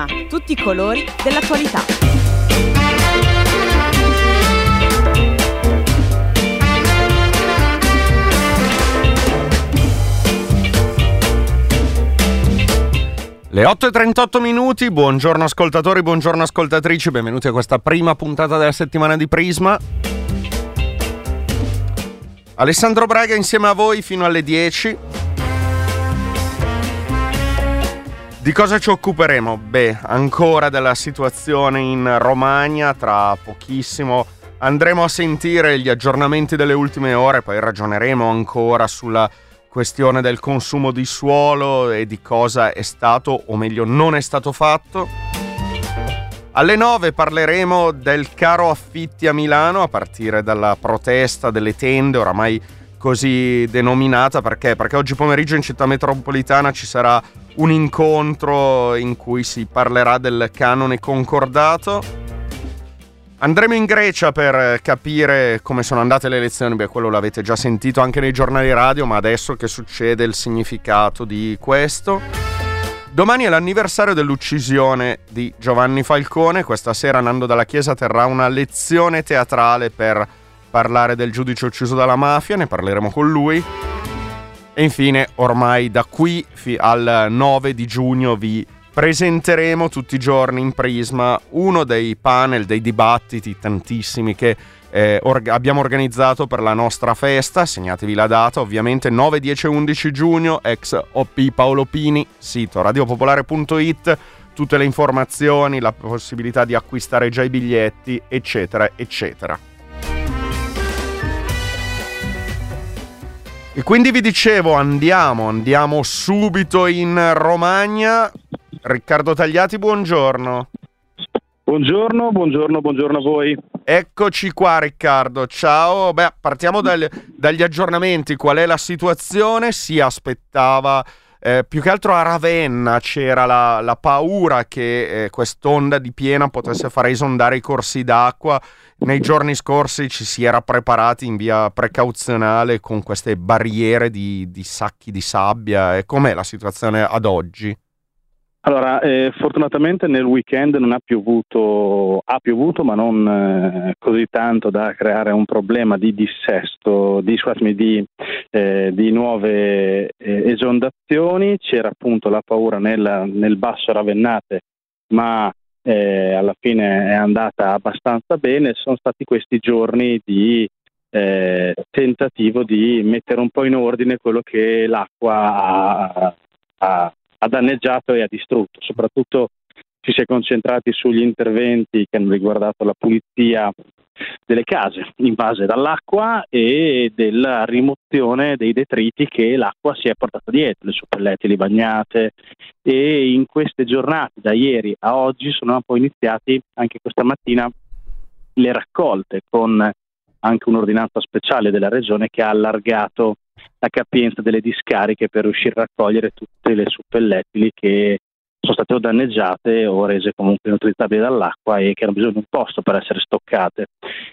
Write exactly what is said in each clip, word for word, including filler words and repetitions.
Prisma, tutti i colori dell'attualità. Le otto e trentotto minuti, buongiorno ascoltatori, buongiorno ascoltatrici, benvenuti a questa prima puntata della settimana di Prisma. Alessandro Braga insieme a voi fino alle dieci. Di cosa ci occuperemo? Beh, ancora della situazione in Romagna, tra pochissimo andremo a sentire gli aggiornamenti delle ultime ore, poi ragioneremo ancora sulla questione del consumo di suolo e di cosa è stato, o meglio non è stato fatto. Alle nove parleremo del caro affitti a Milano, a partire dalla protesta delle tende, oramai così denominata. Perché? Perché oggi pomeriggio in città metropolitana ci sarà un incontro in cui si parlerà del canone concordato. Andremo in Grecia per capire come sono andate le elezioni. Beh, quello l'avete già sentito anche nei giornali radio, ma adesso che succede, il significato di questo. Domani è l'anniversario dell'uccisione di Giovanni Falcone. Questa sera Nando Dalla Chiesa terrà una lezione teatrale per parlare del giudice ucciso dalla mafia, ne parleremo con lui. E infine, ormai da qui al nove di giugno vi presenteremo tutti i giorni in Prisma uno dei panel, dei dibattiti tantissimi che eh, org- abbiamo organizzato per la nostra festa. Segnatevi la data, ovviamente nove, dieci e undici giugno, ex O P Paolo Pini, sito radiopopolare punto it, tutte le informazioni, la possibilità di acquistare già i biglietti, eccetera eccetera. E quindi vi dicevo, andiamo, andiamo subito in Romagna. Riccardo Tagliati, buongiorno. Buongiorno, buongiorno, buongiorno a voi. Eccoci qua Riccardo, ciao. Beh, partiamo dal, dagli aggiornamenti. Qual è la situazione? Si aspettava, eh, più che altro a Ravenna c'era la, la paura che eh, quest'onda di piena potesse far esondare i corsi d'acqua. Nei giorni scorsi ci si era preparati in via precauzionale con queste barriere di, di sacchi di sabbia. E com'è la situazione ad oggi? Allora, eh, fortunatamente nel weekend non ha piovuto, ha piovuto ma non eh, così tanto da creare un problema di dissesto, di, scusami, di, eh, di nuove eh, esondazioni. C'era appunto la paura nel, nel basso Ravennate, ma eh, alla fine è andata abbastanza bene. Sono stati questi giorni di eh, tentativo di mettere un po' in ordine quello che l'acqua ha, ha ha danneggiato e ha distrutto. Soprattutto ci si è concentrati sugli interventi che hanno riguardato la pulizia delle case invase dall'acqua e della rimozione dei detriti che l'acqua si è portata dietro, le suppellettili bagnate. E in queste giornate, da ieri a oggi, sono poi iniziati anche questa mattina le raccolte, con anche un'ordinanza speciale della regione che ha allargato la capienza delle discariche per riuscire a raccogliere tutte le suppellettili che sono state o danneggiate o rese comunque inutilizzabili dall'acqua e che hanno bisogno di un posto per essere stoccate.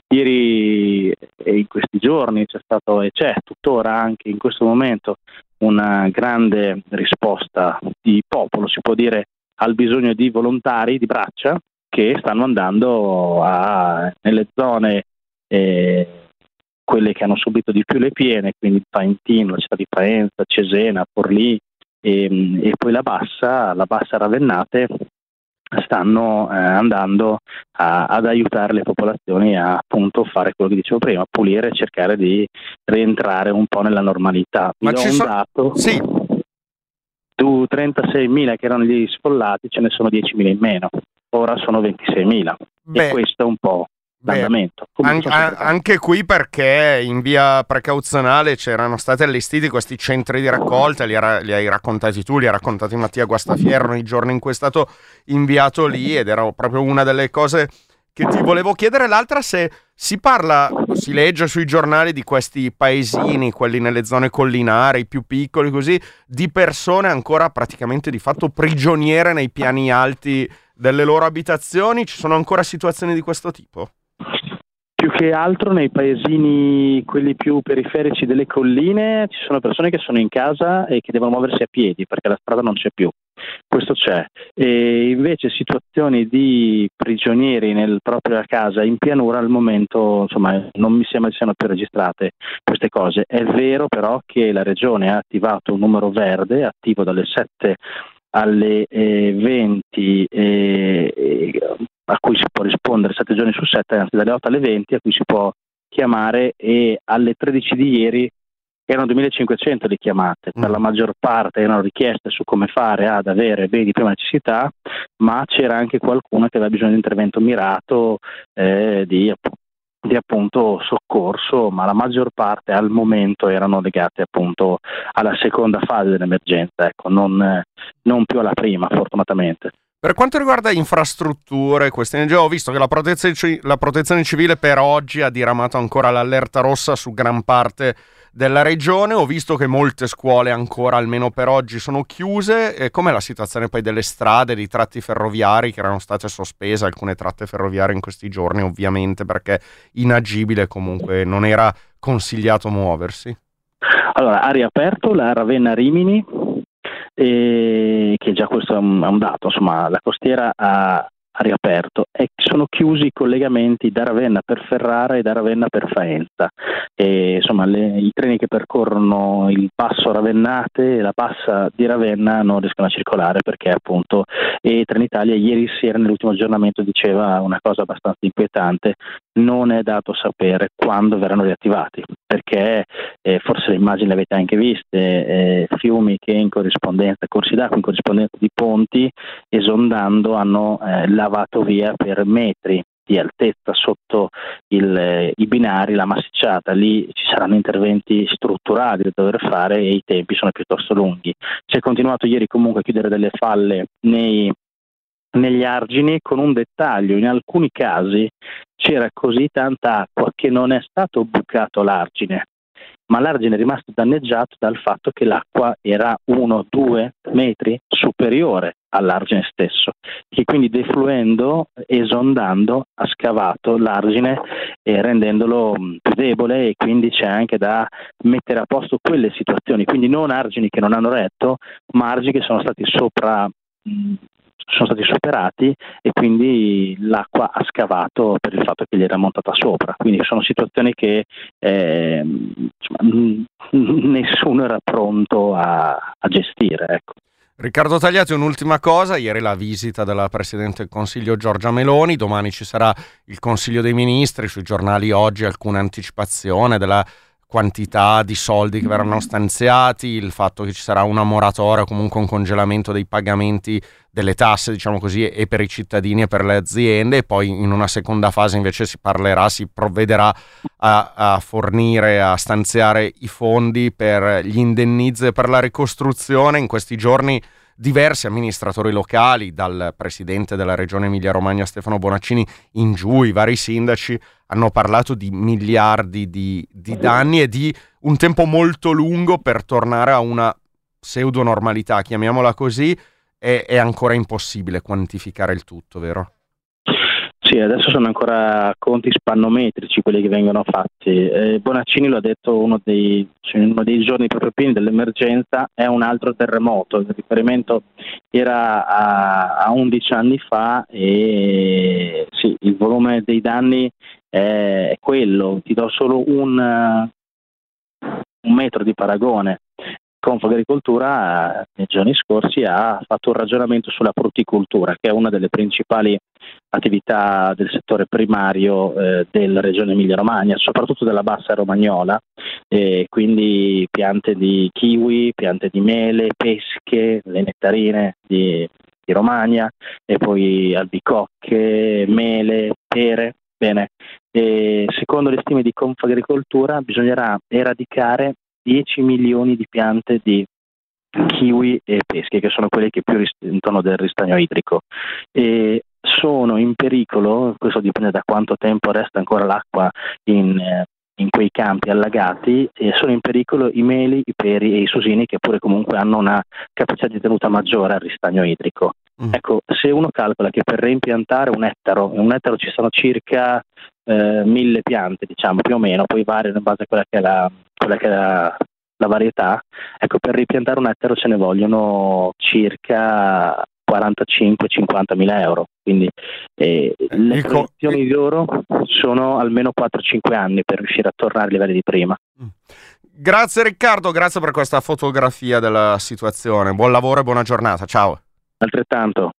Ieri e in questi giorni c'è stato e c'è tuttora anche in questo momento una grande risposta di popolo, si può dire, al bisogno di volontari di braccia che stanno andando a, nelle zone eh, quelle che hanno subito di più le piene, quindi Faentino, la città di Faenza, Cesena, Forlì e, e poi la Bassa, la Bassa Ravennate, stanno eh, andando a, ad aiutare le popolazioni a appunto fare quello che dicevo prima, pulire e cercare di rientrare un po' nella normalità. Ma Vi do ci un so- dato, sì. Su trentaseimila che erano gli sfollati ce ne sono diecimila in meno, ora sono ventiseimila. Beh. E questo è un po' l'andamento. An- an- anche qui perché in via precauzionale c'erano stati allestiti questi centri di raccolta, li, era- li hai raccontati tu, li ha raccontati Mattia Guastafierro nei giorni in cui è stato inviato lì, ed era proprio una delle cose che ti volevo chiedere. L'altra, se si parla, si legge sui giornali di questi paesini, quelli nelle zone collinari, più piccoli così, di persone ancora praticamente di fatto prigioniere nei piani alti delle loro abitazioni. Ci sono ancora situazioni di questo tipo? Più che altro nei paesini, quelli più periferici delle colline, ci sono persone che sono in casa e che devono muoversi a piedi perché la strada non c'è più. Questo c'è. E invece situazioni di prigionieri nel proprio casa in pianura al momento, insomma, non mi sembra siano più registrate queste cose. È vero però che la regione ha attivato un numero verde, attivo dalle sette alle eh, venti, eh, eh, a cui si può rispondere sette giorni su sette, anzi dalle otto alle venti, a cui si può chiamare, e alle tredici di ieri erano duemilacinquecento le chiamate, per la maggior parte erano richieste su come fare ad avere beni di prima necessità, ma c'era anche qualcuno che aveva bisogno di intervento mirato, eh, di, di appunto soccorso, ma la maggior parte al momento erano legate appunto alla seconda fase dell'emergenza, ecco, non, non più alla prima, fortunatamente. Per quanto riguarda infrastrutture, queste già ho visto che la protezione, la protezione civile per oggi ha diramato ancora l'allerta rossa su gran parte della regione. Ho visto che molte scuole ancora, almeno per oggi, sono chiuse. E com'è la situazione poi delle strade, dei tratti ferroviari che erano state sospese, alcune tratte ferroviarie in questi giorni ovviamente perché inagibile, comunque non era consigliato muoversi? Allora, ha riaperto la Ravenna-Rimini, e che già questo è un, è un dato, insomma la costiera ha, ha riaperto e sono chiusi i collegamenti da Ravenna per Ferrara e da Ravenna per Faenza, e, insomma le, i treni che percorrono il passo Ravennate e la bassa di Ravenna non riescono a circolare perché appunto, e Trenitalia ieri sera nell'ultimo aggiornamento diceva una cosa abbastanza inquietante: non è dato sapere quando verranno riattivati, perché eh, forse le immagini le avete anche viste, eh, fiumi che in corrispondenza, corsi d'acqua in corrispondenza di ponti, esondando hanno eh, lavato via per metri di altezza sotto il, eh, i binari la massicciata. Lì ci saranno interventi strutturali da dover fare e i tempi sono piuttosto lunghi. Si è continuato ieri comunque a chiudere delle falle nei negli argini, con un dettaglio: in alcuni casi c'era così tanta acqua che non è stato bucato l'argine, ma l'argine è rimasto danneggiato dal fatto che l'acqua era uno due metri superiore all'argine stesso, che quindi defluendo, esondando, ha scavato l'argine e rendendolo più debole, e quindi c'è anche da mettere a posto quelle situazioni, quindi non argini che non hanno retto, ma argini che sono stati sopra mh, sono stati superati e quindi l'acqua ha scavato per il fatto che gli era montata sopra. Quindi sono situazioni che eh, insomma, nessuno era pronto a, a gestire, ecco. Riccardo Tagliati, un'ultima cosa: ieri la visita della Presidente del Consiglio Giorgia Meloni, domani ci sarà il Consiglio dei Ministri, sui giornali oggi alcune anticipazioni della quantità di soldi che verranno stanziati, il fatto che ci sarà una moratoria o comunque un congelamento dei pagamenti delle tasse, diciamo così, e per i cittadini e per le aziende, e poi in una seconda fase invece si parlerà, si provvederà a, a fornire, a stanziare i fondi per gli indennizzi e per la ricostruzione. In questi giorni diversi amministratori locali, dal presidente della regione Emilia-Romagna Stefano Bonaccini in giù, i vari sindaci, hanno parlato di miliardi di, di danni e di un tempo molto lungo per tornare a una pseudo normalità, chiamiamola così. È, è ancora impossibile quantificare il tutto, vero? Sì, adesso sono ancora conti spannometrici quelli che vengono fatti. Eh, Bonaccini lo ha detto uno dei, cioè uno dei giorni proprio pieni dell'emergenza, è un altro terremoto. Il riferimento era a, a undici anni fa e sì, il volume dei danni è quello. Ti do solo un, un metro di paragone. Confagricoltura nei giorni scorsi ha fatto un ragionamento sulla frutticoltura, che è una delle principali attività del settore primario eh, della regione Emilia-Romagna, soprattutto della bassa romagnola, eh, quindi piante di kiwi, piante di mele, pesche, le nettarine di, di Romagna, e poi albicocche, mele, pere. Bene, e secondo le stime di Confagricoltura bisognerà eradicare dieci milioni di piante di kiwi e pesche, che sono quelle che più risentono del ristagno idrico, e sono in pericolo, questo dipende da quanto tempo resta ancora l'acqua in, in quei campi allagati, e sono in pericolo i meli, i peri e i susini, che pure comunque hanno una capacità di tenuta maggiore al ristagno idrico. Mm. Ecco, se uno calcola che per reimpiantare un ettaro, in un ettaro ci sono circa eh, mille piante, diciamo, più o meno, poi variano in base a quella che è la, quella che è la, la varietà. Ecco, per ripiantare un ettaro ce ne vogliono circa quarantacinque cinquanta mila euro, quindi eh, le co- proiezioni di loro sono almeno quattro cinque anni per riuscire a tornare ai livelli di prima. Grazie Riccardo, grazie per questa fotografia della situazione, buon lavoro e buona giornata, ciao. Altrettanto.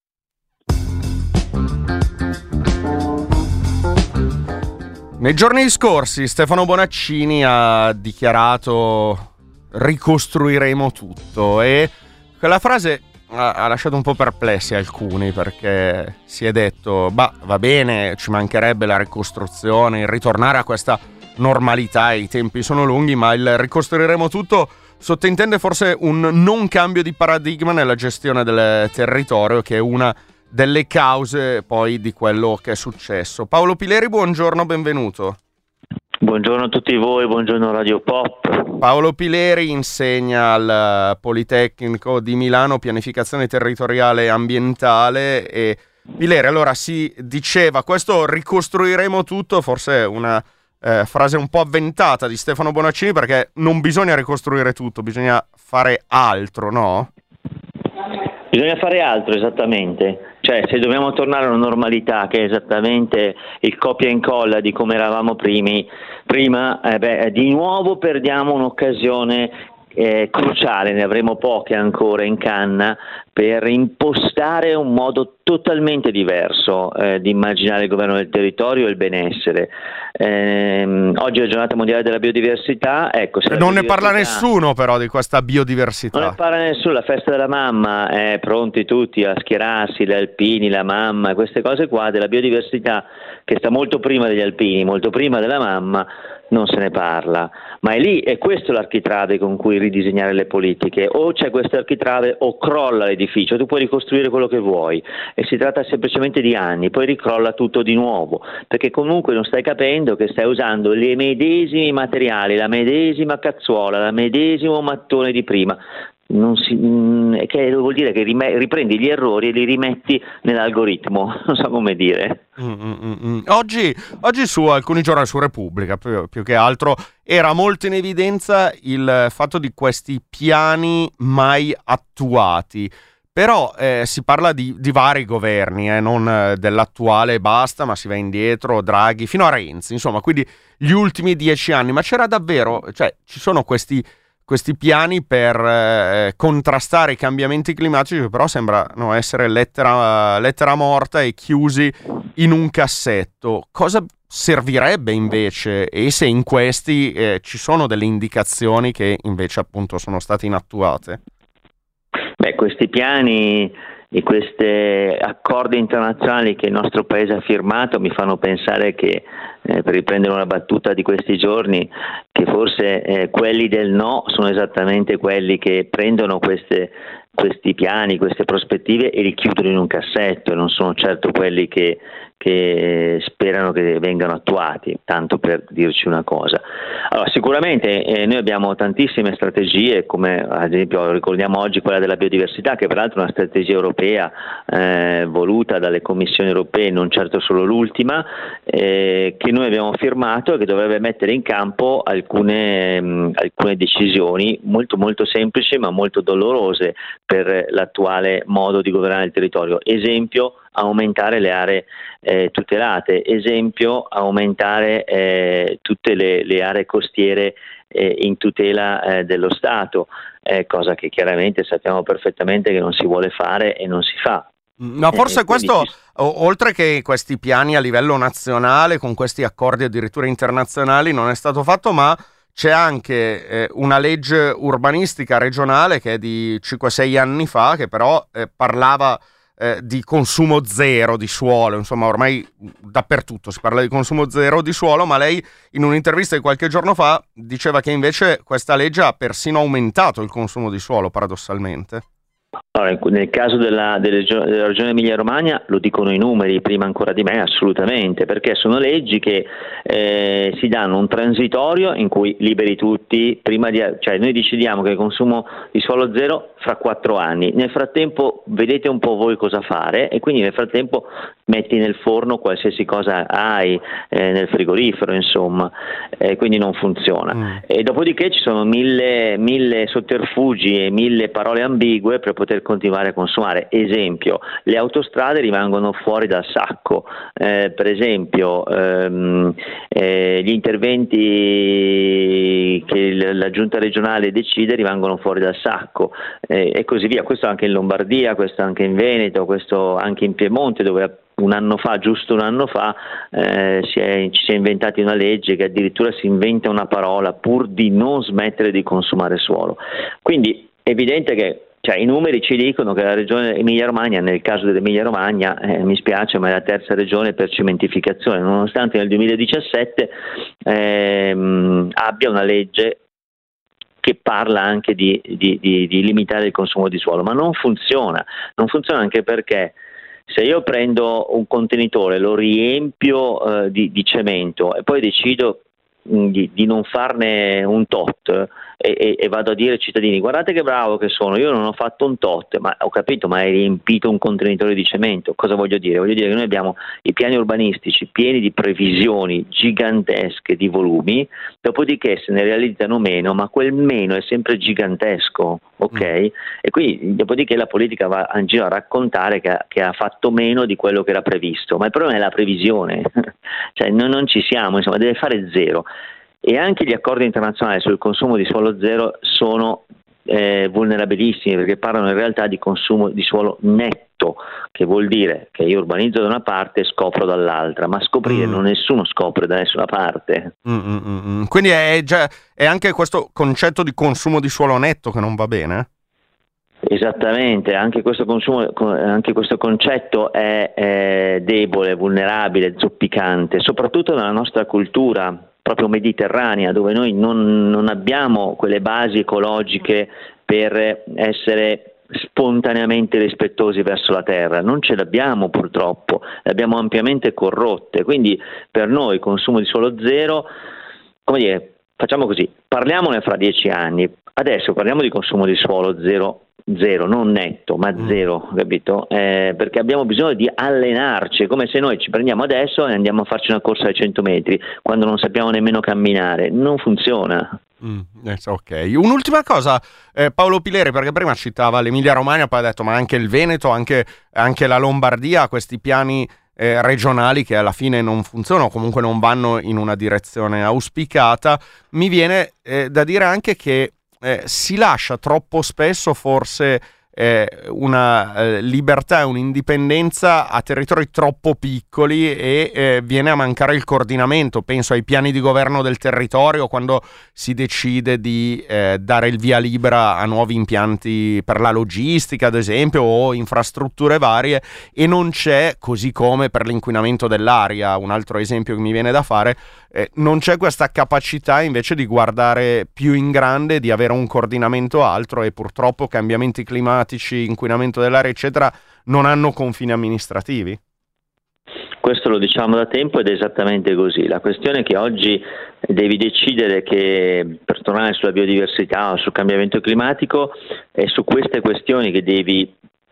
Nei giorni scorsi Stefano Bonaccini ha dichiarato ricostruiremo tutto e quella frase ha, ha lasciato un po' perplessi alcuni, perché si è detto bah, va bene, ci mancherebbe la ricostruzione, il ritornare a questa normalità, i tempi sono lunghi, ma il ricostruiremo tutto sottintende forse un non cambio di paradigma nella gestione del territorio, che è una delle cause poi di quello che è successo. Paolo Pileri, buongiorno, benvenuto. Buongiorno a tutti voi, buongiorno Radio Pop. Paolo Pileri insegna al Politecnico di Milano pianificazione territoriale e ambientale. E Pileri, allora si diceva questo ricostruiremo tutto, forse è una eh, frase un po' avventata di Stefano Bonaccini, perché non bisogna ricostruire tutto, bisogna fare altro, no? Bisogna fare altro, esattamente. Cioè, se dobbiamo tornare a una normalità che è esattamente il copia e incolla di come eravamo primi, prima, eh beh, di nuovo perdiamo un'occasione eh, cruciale, ne avremo poche ancora in canna, per impostare un modo totalmente diverso eh, di immaginare il governo del territorio e il benessere. Eh, oggi è la giornata mondiale della biodiversità. Ecco, se non biodiversità... ne parla nessuno però di questa biodiversità. Non ne parla nessuno, la festa della mamma, eh, pronti tutti a schierarsi, gli alpini, la mamma, queste cose qua, della biodiversità che sta molto prima degli alpini, molto prima della mamma, non se ne parla. Ma è lì, è questo l'architrave con cui ridisegnare le politiche: o c'è questo architrave o crolla l'edificio. Tu puoi ricostruire quello che vuoi e si tratta semplicemente di anni, poi ricrolla tutto di nuovo, perché comunque non stai capendo che stai usando i medesimi materiali, la medesima cazzuola, il medesimo mattone di prima. Non si, mh, che vuol dire che rime, riprendi gli errori e li rimetti nell'algoritmo, non so come dire. Mm, mm, mm. Oggi, oggi su alcuni giornali, su Repubblica più, più che altro, era molto in evidenza il fatto di questi piani mai attuati. Però eh, si parla di, di vari governi, eh, non eh, dell'attuale basta, ma si va indietro, Draghi, fino a Renzi, insomma, quindi gli ultimi dieci anni. Ma c'era davvero, cioè ci sono questi, questi piani per eh, contrastare i cambiamenti climatici che però sembrano essere lettera, lettera morta e chiusi in un cassetto. Cosa servirebbe invece, e se in questi eh, ci sono delle indicazioni che invece appunto sono state inattuate? Beh, questi piani e questi accordi internazionali che il nostro paese ha firmato mi fanno pensare che, eh, per riprendere una battuta di questi giorni, che forse eh, quelli del no sono esattamente quelli che prendono queste, questi piani, queste prospettive e li chiudono in un cassetto, e non sono certo quelli che, che sperano che vengano attuati, tanto per dirci una cosa. Allora, sicuramente eh, noi abbiamo tantissime strategie, come ad esempio ricordiamo oggi quella della biodiversità, che peraltro è una strategia europea eh, voluta dalle commissioni europee, non certo solo l'ultima, eh, che noi abbiamo firmato e che dovrebbe mettere in campo alcune, mh, alcune decisioni molto molto semplici ma molto dolorose per l'attuale modo di governare il territorio. Esempio, aumentare le aree eh, tutelate, esempio, aumentare eh, tutte le, le aree costiere eh, in tutela eh, dello Stato, eh, cosa che chiaramente sappiamo perfettamente che non si vuole fare e non si fa. No, forse eh, questo, quindi... oltre che questi piani a livello nazionale, con questi accordi addirittura internazionali, non è stato fatto, ma c'è anche eh, una legge urbanistica regionale che è di cinque sei anni fa, che però eh, parlava eh, di consumo zero di suolo, insomma ormai dappertutto si parla di consumo zero di suolo, ma lei in un'intervista di qualche giorno fa diceva che invece questa legge ha persino aumentato il consumo di suolo, paradossalmente. Allora, nel caso della, della, della regione Emilia-Romagna lo dicono i numeri prima ancora di me, assolutamente, perché sono leggi che eh, si danno un transitorio in cui liberi tutti, prima di, cioè noi decidiamo che il consumo di suolo zero fra quattro anni, nel frattempo vedete un po' voi cosa fare, e quindi nel frattempo metti nel forno qualsiasi cosa hai, eh, nel frigorifero, insomma, eh, quindi non funziona. Mm. E dopodiché ci sono mille, mille sotterfugi e mille parole ambigue per poter continuare a consumare. Esempio, le autostrade rimangono fuori dal sacco, eh, per esempio ehm, eh, gli interventi che la giunta regionale decide rimangono fuori dal sacco, eh, e così via. Questo anche in Lombardia, questo anche in Veneto, questo anche in Piemonte, dove un anno fa, giusto un anno fa, eh, si è, ci si è inventati una legge che addirittura si inventa una parola pur di non smettere di consumare suolo. Quindi è evidente che, cioè, i numeri ci dicono che la regione Emilia-Romagna, nel caso dell'Emilia-Romagna, eh, mi spiace, ma è la terza regione per cementificazione, nonostante nel duemiladiciassette ehm, abbia una legge che parla anche di, di, di, di limitare il consumo di suolo, ma non funziona, non funziona anche perché se io prendo un contenitore, lo riempio eh, di, di cemento e poi decido mh, di, di non farne un tot e, e, e vado a dire ai cittadini: guardate che bravo che sono, io non ho fatto un tot, ma ho capito, ma hai riempito un contenitore di cemento. Cosa voglio dire? Voglio dire che noi abbiamo i piani urbanistici pieni di previsioni gigantesche di volumi, dopodiché se ne realizzano meno, ma quel meno è sempre gigantesco, ok? Mm. E quindi dopodiché la politica va in giro a raccontare che ha, che ha fatto meno di quello che era previsto, ma il problema è la previsione, cioè noi non ci siamo, insomma, deve fare zero. E anche gli accordi internazionali sul consumo di suolo zero sono eh, vulnerabilissimi, perché parlano in realtà di consumo di suolo netto, che vuol dire che io urbanizzo da una parte e scopro dall'altra, ma scoprire mm. non nessuno scopre da nessuna parte. Mm, mm, mm. Quindi è, già, è anche questo concetto di consumo di suolo netto che non va bene? Esattamente, anche questo consumo, anche questo concetto è, è debole, vulnerabile, zoppicante, soprattutto nella nostra cultura proprio mediterranea, dove noi non, non abbiamo quelle basi ecologiche per essere spontaneamente rispettosi verso la terra, non ce l'abbiamo purtroppo, le abbiamo ampiamente corrotte, quindi per noi consumo di suolo zero, come dire, facciamo così, parliamone fra dieci anni, adesso parliamo di consumo di suolo zero, zero, non netto, ma zero, capito? Eh, perché abbiamo bisogno di allenarci, è come se noi ci prendiamo adesso e andiamo a farci una corsa ai cento metri, quando non sappiamo nemmeno camminare, non funziona. Mm, ok, un'ultima cosa, eh, Paolo Pileri, perché prima citava l'Emilia Romagna, poi ha detto ma anche il Veneto, anche, anche la Lombardia, questi piani eh, regionali che alla fine non funzionano, comunque non vanno in una direzione auspicata. Mi viene eh, da dire anche che Eh, si lascia troppo spesso forse eh, una eh, libertà e un'indipendenza a territori troppo piccoli e eh, viene a mancare il coordinamento. Penso ai piani di governo del territorio, quando si decide di eh, dare il via libera a nuovi impianti per la logistica, ad esempio, o infrastrutture varie, e non c'è, così come per l'inquinamento dell'aria, un altro esempio che mi viene da fare, eh, non c'è questa capacità invece di guardare più in grande, di avere un coordinamento altro, e purtroppo cambiamenti climatici, inquinamento dell'aria eccetera non hanno confini amministrativi. Questo lo diciamo da tempo ed è esattamente così. La questione è che oggi devi decidere che, per tornare sulla biodiversità o sul cambiamento climatico, è su queste questioni che devi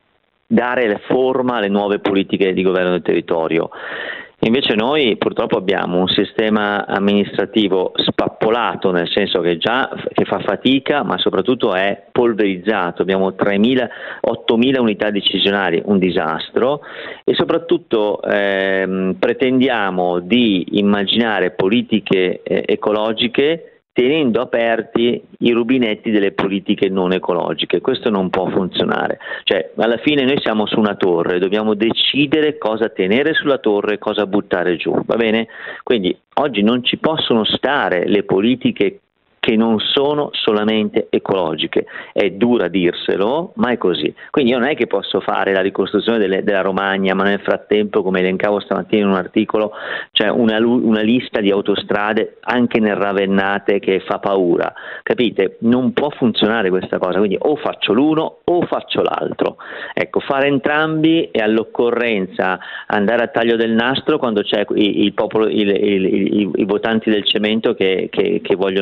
dare forma alle nuove politiche di governo del territorio. Invece noi purtroppo abbiamo un sistema amministrativo spappolato, nel senso che già che fa fatica, ma soprattutto è polverizzato. Abbiamo tremila, ottomila unità decisionali, un disastro, e soprattutto ehm, pretendiamo di immaginare politiche eh, ecologiche tenendo aperti i rubinetti delle politiche non ecologiche. Questo non può funzionare. Cioè, alla fine noi siamo su una torre, dobbiamo decidere cosa tenere sulla torre e cosa buttare giù, va bene? Quindi oggi non ci possono stare le politiche che non sono solamente ecologiche. È dura dirselo, ma è così. Quindi io non è che posso fare la ricostruzione delle, della Romagna, ma nel frattempo, come elencavo stamattina in un articolo, c'è una, una lista di autostrade anche nel Ravennate che fa paura. Capite? Non può funzionare questa cosa, quindi o faccio l'uno o faccio l'altro. Ecco, fare entrambi e all'occorrenza andare a taglio del nastro quando c'è il, il popolo, il, il, il, i votanti del cemento che, che, che vogliono il taglio del nastro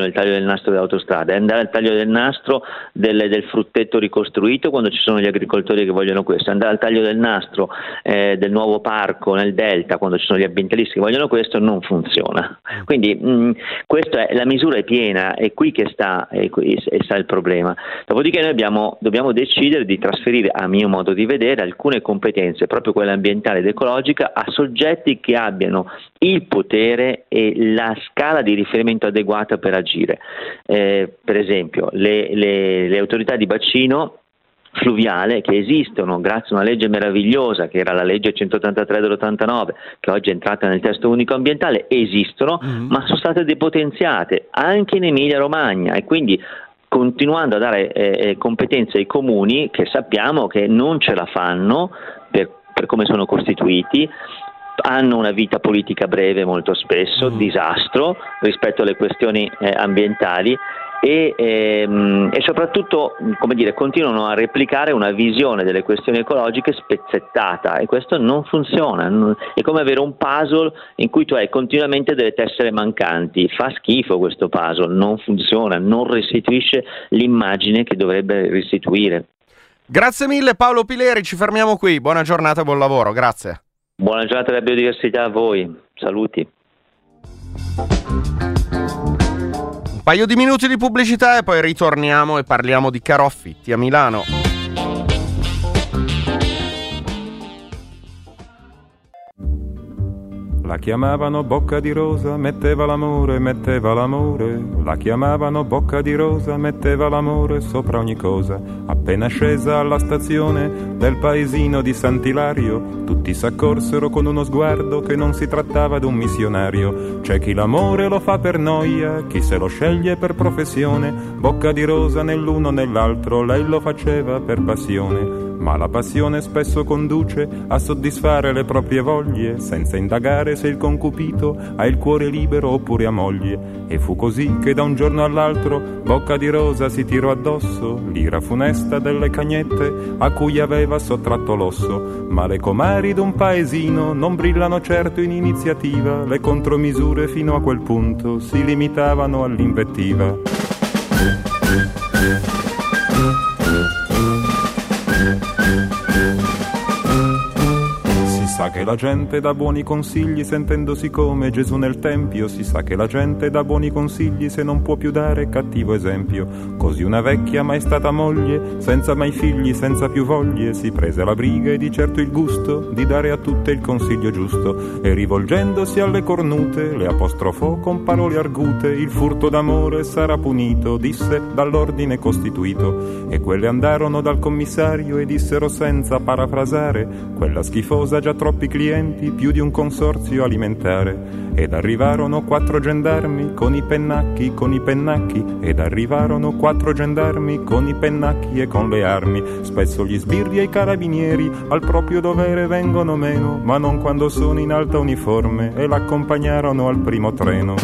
nastro dell'autostrada, è andare al taglio del nastro del, del frutteto ricostruito quando ci sono gli agricoltori che vogliono questo, è andare al taglio del nastro eh, del nuovo parco nel Delta quando ci sono gli ambientalisti che vogliono questo, non funziona. Quindi mh, questa è, la misura è piena, è qui che sta, è qui, è sta il problema. Dopodiché noi abbiamo, dobbiamo decidere di trasferire, a mio modo di vedere, alcune competenze, proprio quella ambientale ed ecologica, a soggetti che abbiano il potere e la scala di riferimento adeguata per agire. Eh, per esempio le, le, le autorità di bacino fluviale che esistono grazie a una legge meravigliosa che era la legge centottantatré dell'ottantanove, che oggi è entrata nel testo unico ambientale, esistono, mm-hmm. ma sono state depotenziate anche in Emilia Romagna, e quindi continuando a dare eh, competenze ai comuni che sappiamo che non ce la fanno per, per come sono costituiti, hanno una vita politica breve molto spesso, mm. disastro rispetto alle questioni eh, ambientali e, ehm, e soprattutto, come dire, continuano a replicare una visione delle questioni ecologiche spezzettata, e questo non funziona. È come avere un puzzle in cui tu hai continuamente delle tessere mancanti, fa schifo questo puzzle, non funziona, non restituisce l'immagine che dovrebbe restituire. Grazie mille Paolo Pileri, ci fermiamo qui, buona giornata e buon lavoro, grazie. Buona giornata della biodiversità a voi, saluti. Un paio di minuti di pubblicità e poi ritorniamo e parliamo di caro affitti a Milano. La chiamavano Bocca di Rosa, metteva l'amore, metteva l'amore. La chiamavano Bocca di Rosa, metteva l'amore sopra ogni cosa. Appena scesa alla stazione del paesino di Sant'Ilario, tutti s'accorsero con uno sguardo che non si trattava d'un missionario. C'è chi l'amore lo fa per noia, chi se lo sceglie per professione. Bocca di Rosa nell'uno nell'altro, lei lo faceva per passione. Ma la passione spesso conduce a soddisfare le proprie voglie, senza indagare se il concupito ha il cuore libero oppure ha moglie. E fu così che da un giorno all'altro Bocca di Rosa si tirò addosso l'ira funesta delle cagnette a cui aveva sottratto l'osso. Ma le comari d'un paesino non brillano certo in iniziativa, le contromisure fino a quel punto si limitavano all'invettiva. Si sa che la gente dà buoni consigli sentendosi come Gesù nel tempio, si sa che la gente dà buoni consigli se non può più dare cattivo esempio. Così una vecchia mai stata moglie, senza mai figli, senza più voglie, si prese la briga e di certo il gusto di dare a tutte il consiglio giusto, e rivolgendosi alle cornute le apostrofò con parole argute. Il furto d'amore sarà punito, disse, dall'ordine costituito. E quelle andarono dal commissario e dissero senza parafrasare: quella schifosa già troppi clienti, più di un consorzio alimentare. Ed arrivarono quattro gendarmi con i pennacchi, con i pennacchi, ed arrivarono quattro gendarmi con i pennacchi e con le armi. Spesso gli sbirri e i carabinieri al proprio dovere vengono meno, ma non quando sono in alta uniforme, e l'accompagnarono al primo treno.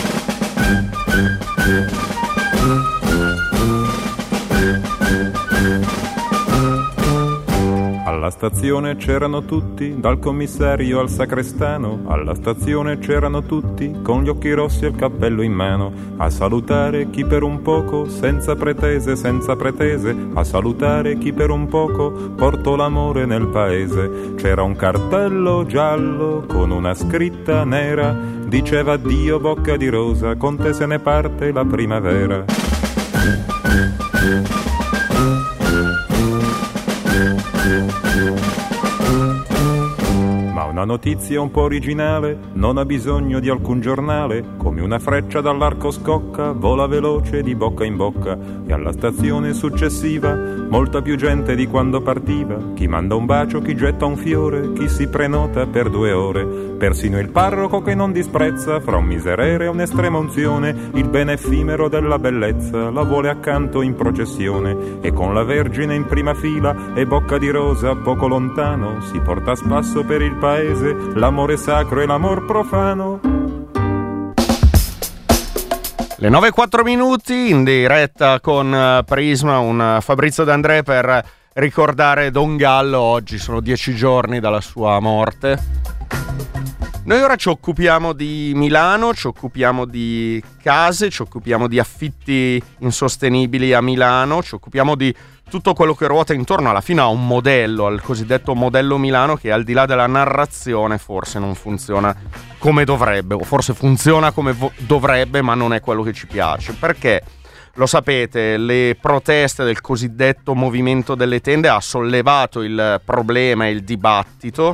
Alla stazione c'erano tutti, dal commissario al sacrestano. Alla stazione c'erano tutti, con gli occhi rossi e il cappello in mano, a salutare chi per un poco, senza pretese, senza pretese, a salutare chi per un poco portò l'amore nel paese. C'era un cartello giallo con una scritta nera, diceva addio Bocca di Rosa, con te se ne parte la primavera. Ma una notizia un po' originale non ha bisogno di alcun giornale. Come una freccia dall'arco scocca, vola veloce di bocca in bocca, e alla stazione successiva molta più gente di quando partiva. Chi manda un bacio, chi getta un fiore, chi si prenota per due ore. Persino il parroco che non disprezza, fra un miserere e un'estrema unzione, il bene effimero della bellezza la vuole accanto in processione. E con la Vergine in prima fila e Bocca di Rosa poco lontano, si porta a spasso per il paese l'amore sacro e l'amor profano. Le nove e quattro minuti in diretta con Prisma, un Fabrizio D'André per ricordare Don Gallo. Oggi sono dieci giorni dalla sua morte. Noi ora ci occupiamo di Milano, ci occupiamo di case, ci occupiamo di affitti insostenibili a Milano, ci occupiamo di tutto quello che ruota intorno alla fine a un modello, al cosiddetto modello Milano, che al di là della narrazione forse non funziona come dovrebbe, o forse funziona come vo- dovrebbe ma non è quello che ci piace. Perché, lo sapete, le proteste del cosiddetto movimento delle tende ha sollevato il problema e il dibattito.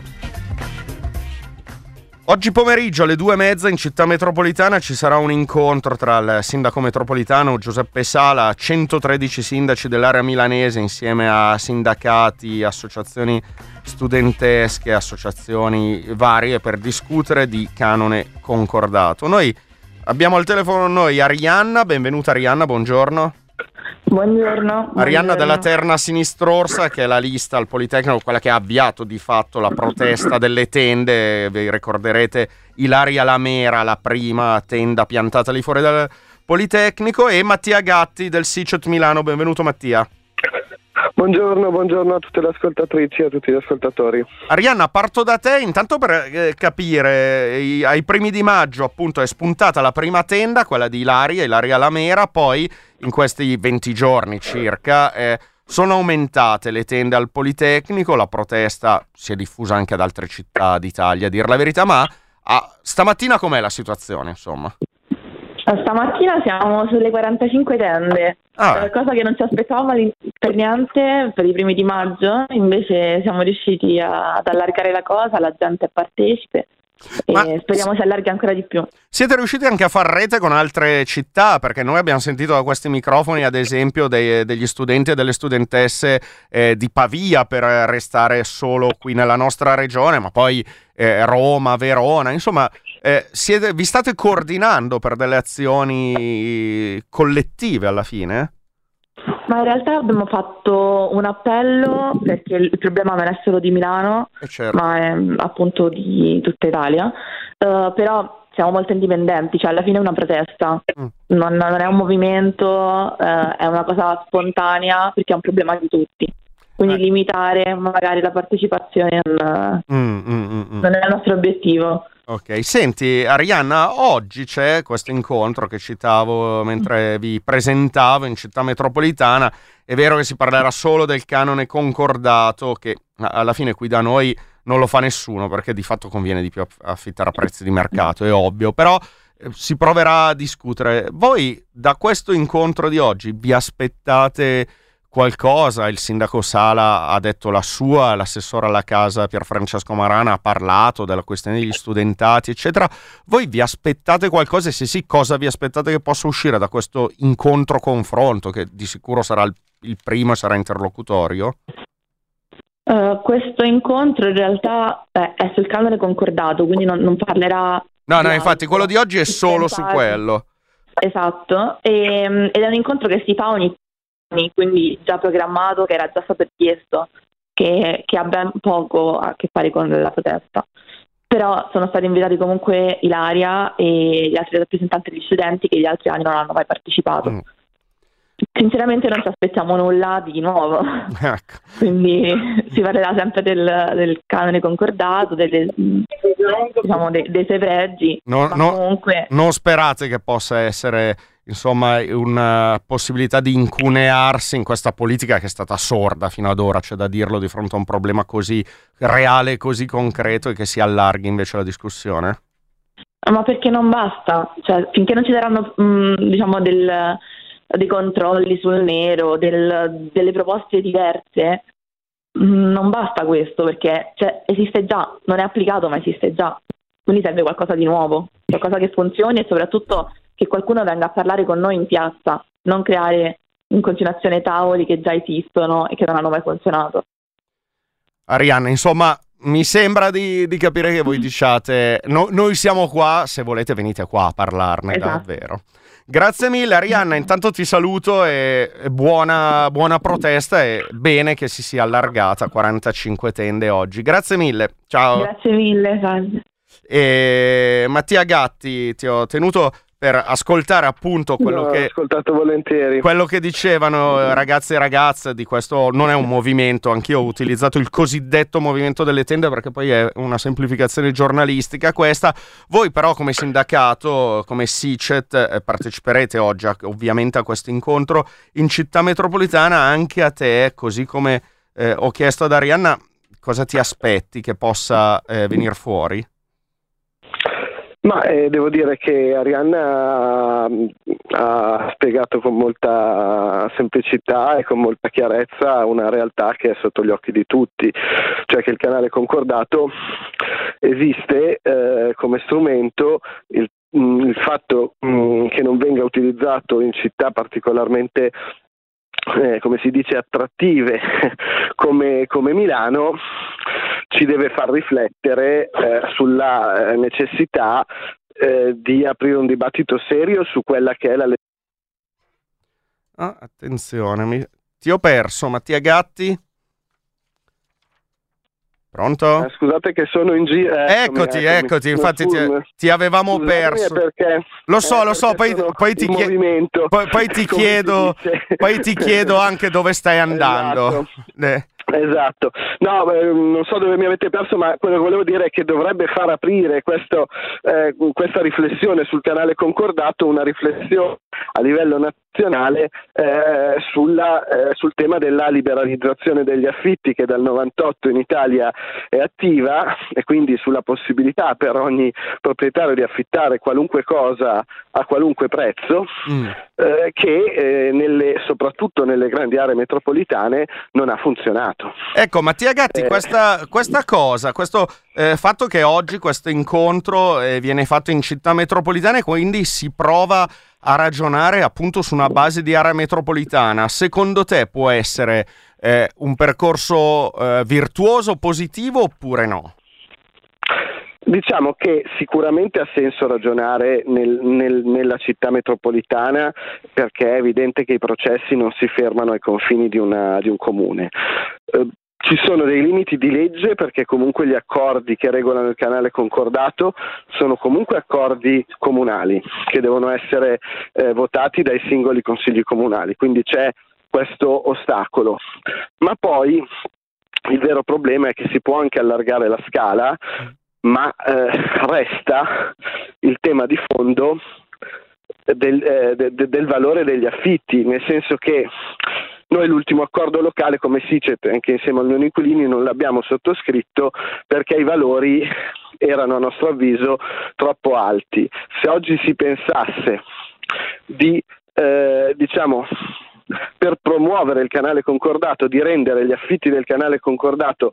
Oggi pomeriggio alle due e mezza in città metropolitana ci sarà un incontro tra il sindaco metropolitano Giuseppe Sala, centotredici sindaci dell'area milanese insieme a sindacati, associazioni studentesche, associazioni varie per discutere di canone concordato. Noi abbiamo al telefono noi Arianna, benvenuta Arianna, buongiorno. Buongiorno. Arianna buongiorno. della Terna Sinistrosa, che è la lista al Politecnico, quella che ha avviato di fatto la protesta delle tende. Vi ricorderete Ilaria Lamera, la prima tenda piantata lì fuori dal Politecnico, e Mattia Gatti del SICET Milano. Benvenuto Mattia. Buongiorno, buongiorno a tutte le ascoltatrici e a tutti gli ascoltatori. Arianna, parto da te intanto per eh, capire, i, ai primi di maggio appunto è spuntata la prima tenda, quella di Ilaria, Ilaria Lamera, poi in questi venti giorni circa eh, sono aumentate le tende al Politecnico, la protesta si è diffusa anche ad altre città d'Italia, a dir la verità, ma ah, stamattina com'è la situazione, insomma? Stamattina siamo sulle quarantacinque tende, Ah. eh, cosa che non ci aspettavamo per niente per i primi di maggio, invece siamo riusciti a, ad allargare la cosa, la gente è partecipe e Ma speriamo si allarghi ancora di più. Siete riusciti anche a far rete con altre città? Perché noi abbiamo sentito da questi microfoni, ad esempio, dei, degli studenti e delle studentesse eh, di Pavia, per restare solo qui nella nostra regione, ma poi eh, Roma, Verona, insomma, eh, siete, vi state coordinando per delle azioni collettive alla fine? Ma in realtà abbiamo fatto un appello perché il problema non è solo di Milano, Eh, certo. ma è appunto di tutta Italia, uh, però siamo molto indipendenti, cioè alla fine è una protesta, Mm. non, non è un movimento, uh, è una cosa spontanea perché è un problema di tutti, quindi Eh. limitare magari la partecipazione non, Mm, mm, mm, mm. non è il nostro obiettivo. Ok, senti Arianna, oggi c'è questo incontro che citavo mentre vi presentavo in città metropolitana. È vero che si parlerà solo del canone concordato, che alla fine qui da noi non lo fa nessuno perché di fatto conviene di più aff- affittare a prezzi di mercato, è ovvio, però eh, si proverà a discutere. Voi da questo incontro di oggi vi aspettate qualcosa? Il sindaco Sala ha detto la sua, l'assessore alla casa Pierfrancesco Marana ha parlato della questione degli studentati, eccetera. Voi vi aspettate qualcosa? E se sì, cosa vi aspettate che possa uscire da questo incontro confronto, che di sicuro sarà il, il primo e sarà interlocutorio? Uh, questo incontro in realtà eh, è sul canone concordato, quindi non, non parlerà. No, di no, infatti altro. quello di oggi è solo su Infatti. quello. Esatto, e, ed è un incontro che si fa ogni anni, quindi già programmato, che era già stato chiesto, che, che ha ben poco a che fare con la protesta. Però sono stati invitati comunque Ilaria e gli altri rappresentanti degli studenti che gli altri anni non hanno mai partecipato. Mm. Sinceramente non ci aspettiamo nulla di nuovo, Ecco. quindi si parlerà sempre del, del canone concordato, delle, diciamo, dei, dei suoi pregi, No, ma no, comunque non sperate che possa essere, insomma, una possibilità di incunearsi in questa politica che è stata sorda fino ad ora, c'è da dirlo, di fronte a un problema così reale, così concreto, e che si allarghi invece la discussione? ma perché non basta, cioè finché non ci saranno mh, diciamo del, dei controlli sul nero, del, delle proposte diverse, mh, non basta questo, perché cioè, esiste già, non è applicato ma esiste già, quindi serve qualcosa di nuovo, qualcosa che funzioni e soprattutto che qualcuno venga a parlare con noi in piazza, non creare in continuazione tavoli che già esistono e che non hanno mai funzionato. Arianna, insomma, mi sembra di, di capire che voi diciate no, noi siamo qua, se volete venite qua a parlarne, Esatto. davvero. Grazie mille Arianna, intanto ti saluto e, e buona, buona protesta, e bene che si sia allargata a quarantacinque tende oggi. Grazie mille, ciao. Grazie mille, salve. E Mattia Gatti, ti ho tenuto per ascoltare appunto quello no, che ho ascoltato volentieri. quello che dicevano ragazzi e ragazze di questo. Non è un movimento, anch'io ho utilizzato il cosiddetto movimento delle tende perché poi è una semplificazione giornalistica questa. Voi però come sindacato, come SICET, eh, parteciperete oggi a, ovviamente a questo incontro in città metropolitana. Anche a te, così come eh, ho chiesto ad Arianna, cosa ti aspetti che possa eh, venire fuori? Ma eh, devo dire che Arianna ha, ha spiegato con molta semplicità e con molta chiarezza una realtà che è sotto gli occhi di tutti, cioè che il canale concordato esiste eh, come strumento. Il, mh, il fatto mh, che non venga utilizzato in città particolarmente Eh, come si dice attrattive come, come Milano ci deve far riflettere eh, sulla eh, necessità eh, di aprire un dibattito serio su quella che è la legge. Ah, attenzione, mi... ti ho perso. Mattia Gatti? Pronto? Eh, scusate che sono in giro. Eh, eccoti, eccomi, eccoti, infatti ti, ti avevamo Scusatemi, perso. Perché, lo so, eh, lo so, poi, poi, ti chie... poi, poi ti chiedo poi ti chiedo anche dove stai andando. Esatto. Eh. Esatto, no, eh, non so dove mi avete perso, ma quello che volevo dire è che dovrebbe far aprire questo, eh, questa riflessione sul canale concordato, una riflessione a livello nazionale eh, sulla, eh, sul tema della liberalizzazione degli affitti, che dal novantotto in Italia è attiva, e quindi sulla possibilità per ogni proprietario di affittare qualunque cosa a qualunque prezzo, mm. eh, che eh, nelle, soprattutto nelle grandi aree metropolitane non ha funzionato. Ecco, Mattia Gatti, eh. questa, questa cosa, questo eh, fatto che oggi questo incontro eh, viene fatto in città metropolitane, quindi si prova a ragionare appunto su una base di area metropolitana, secondo te può essere eh, un percorso eh, virtuoso, positivo oppure no? Diciamo che sicuramente ha senso ragionare nel, nel, nella città metropolitana, perché è evidente che i processi non si fermano ai confini di, una, di un comune. Eh, ci sono dei limiti di legge, perché comunque gli accordi che regolano il canale concordato sono comunque accordi comunali che devono essere eh, votati dai singoli consigli comunali, quindi c'è questo ostacolo. Ma poi il vero problema è che si può anche allargare la scala, ma eh, resta il tema di fondo del, eh, de, de, del valore degli affitti, nel senso che noi l'ultimo accordo locale come SICET, anche insieme all'Unione Inquilini, non l'abbiamo sottoscritto perché i valori erano a nostro avviso troppo alti. Se oggi si pensasse di, eh, diciamo, per promuovere il canale concordato, di rendere gli affitti del canale concordato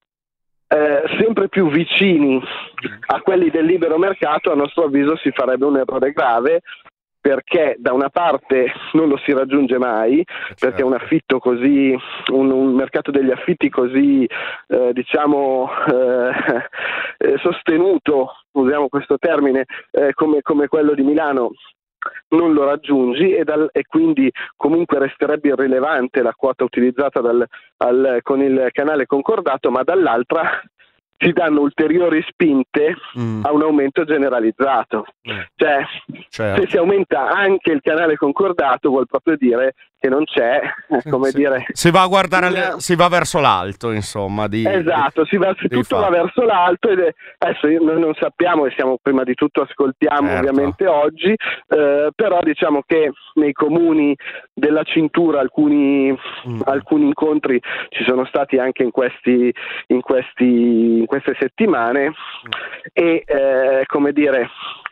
Eh, sempre più vicini a quelli del libero mercato, a nostro avviso si farebbe un errore grave, perché da una parte non lo si raggiunge mai, perché un affitto così, un, un mercato degli affitti così eh, diciamo eh, eh, sostenuto, usiamo questo termine, eh, come, come quello di Milano, non lo raggiungi, e, dal, e quindi comunque resterebbe irrilevante la quota utilizzata dal, al, con il canale concordato, ma dall'altra si danno ulteriori spinte mm. a un aumento generalizzato. Mm. Cioè, certo. Se si aumenta anche il canale concordato vuol proprio dire che non c'è, sì, come sì. dire... Si va a guardare, le, si va verso l'alto, insomma. Di, esatto, di, si va, tutto fa. va verso l'alto, ed è, adesso noi non sappiamo, e siamo prima di tutto ascoltiamo certo. ovviamente oggi, eh, però diciamo che nei comuni della cintura alcuni, mm. alcuni incontri ci sono stati anche in questi, in questi in queste settimane, mm. e eh, come dire...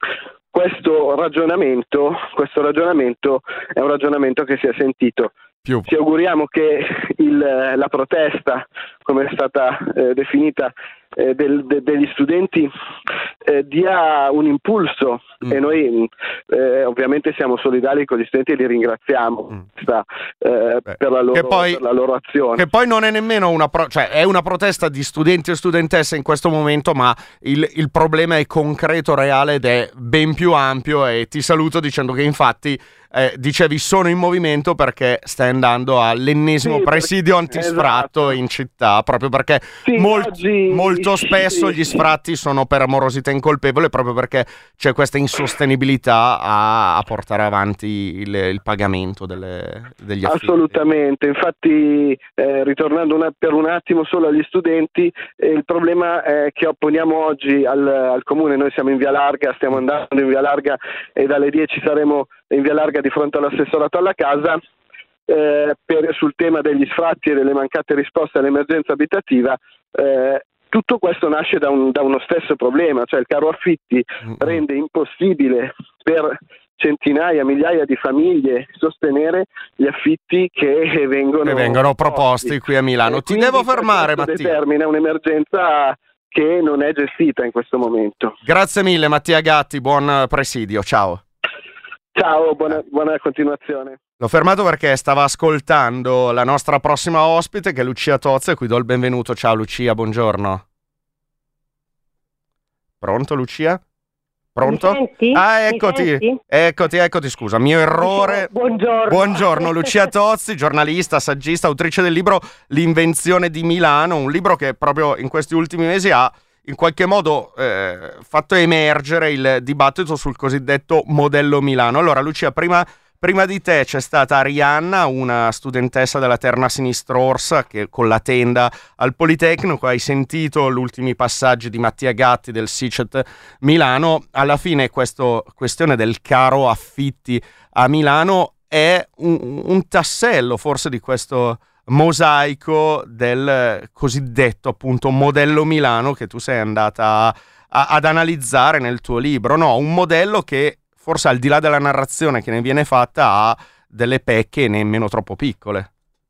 Questo ragionamento, questo ragionamento è un ragionamento che si è sentito. Più. Ci auguriamo che il, la protesta, come è stata eh, definita, eh, del, de, degli studenti eh, dia un impulso, mm. e noi eh, ovviamente siamo solidali con gli studenti e li ringraziamo mm. sta, eh, per, la loro, poi, per la loro azione. Che poi non è nemmeno una pro- cioè è una protesta di studenti e studentesse in questo momento, ma il, il problema è concreto, reale ed è ben più ampio, e ti saluto dicendo che infatti eh, dicevi sono in movimento perché stai andando all'ennesimo sì, presidio perché, antisfratto esatto. in città, proprio perché sì, molt, oggi, molto spesso sì, gli sfratti sono per morosità incolpevole, proprio perché c'è questa insostenibilità a, a portare avanti il, il pagamento delle, degli affitti. Assolutamente, infatti eh, ritornando una, per un attimo solo agli studenti, eh, il problema eh, che opponiamo oggi al, al Comune, noi siamo in Via Larga, stiamo andando in Via Larga e dalle dieci saremo in Via Larga di fronte all'assessorato alla casa, eh, per, sul tema degli sfratti e delle mancate risposte all'emergenza abitativa. eh, Tutto questo nasce da, un, da uno stesso problema, cioè il caro affitti mm-hmm. rende impossibile per centinaia, migliaia di famiglie sostenere gli affitti che vengono, che vengono proposti qui a Milano. E Ti devo fermare, Mattia. Determina un'emergenza che non è gestita in questo momento. Grazie mille, Mattia Gatti, buon presidio, ciao. Ciao, buona, buona continuazione. L'ho fermato perché stava ascoltando la nostra prossima ospite, che è Lucia Tozzi, a cui do il benvenuto. Ciao Lucia, buongiorno. Pronto Lucia? Pronto? Mi senti? Ah, eccoti, Mi senti? eccoti, eccoti, scusa, mio errore. Buongiorno. Buongiorno, Lucia Tozzi, giornalista, saggista, autrice del libro L'invenzione di Milano, un libro che proprio in questi ultimi mesi ha in qualche modo eh, fatto emergere il dibattito sul cosiddetto modello Milano. Allora Lucia, prima, prima di te c'è stata Arianna, una studentessa della Terna Sinistra Orsa che con la tenda al Politecnico. Hai sentito gli ultimi passaggi di Mattia Gatti del SICET Milano. Alla fine questa questione del caro affitti a Milano è un, un tassello forse di questo mosaico del cosiddetto appunto modello Milano che tu sei andata a, a, ad analizzare nel tuo libro, no? Un modello che forse al di là della narrazione che ne viene fatta ha delle pecche nemmeno troppo piccole.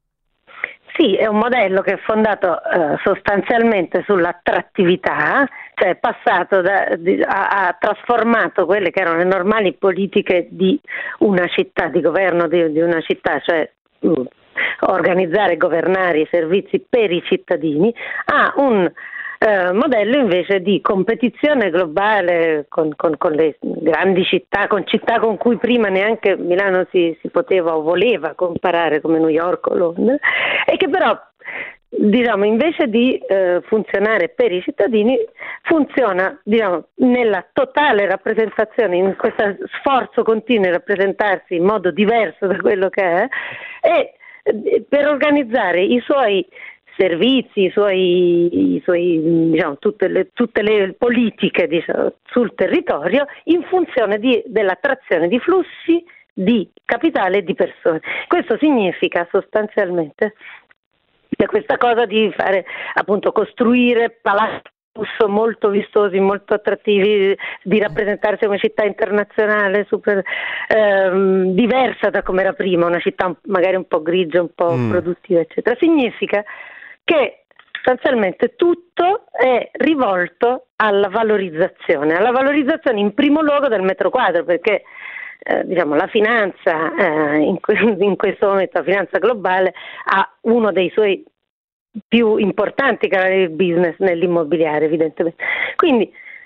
Sì, è un modello che è fondato eh, sostanzialmente sull'attrattività, cioè è passato da, di, ha, ha trasformato quelle che erano le normali politiche di una città, di governo di, di una città, cioè mh, organizzare e governare i servizi per i cittadini, a un eh, modello invece di competizione globale con, con, con le grandi città, con città con cui prima neanche Milano si, si poteva o voleva comparare come New York o Londra, e che però diciamo invece di eh, funzionare per i cittadini funziona diciamo nella totale rappresentazione, in questo sforzo continuo di rappresentarsi in modo diverso da quello che è, e per organizzare i suoi servizi, i suoi, i suoi diciamo, tutte le, tutte le politiche diciamo, sul territorio in funzione di, dell'attrazione di flussi di capitale e di persone. Questo significa sostanzialmente che questa cosa di fare appunto costruire palazzi molto vistosi, molto attrattivi, di rappresentarsi come città internazionale super ehm, diversa da come era prima, una città magari un po' grigia, un po' mm. produttiva eccetera, significa che sostanzialmente tutto è rivolto alla valorizzazione, alla valorizzazione in primo luogo del metro quadro, perché eh, diciamo la finanza eh, in, que- in questo momento la finanza globale ha uno dei suoi più importanti canali di business nell'immobiliare evidentemente. Quindi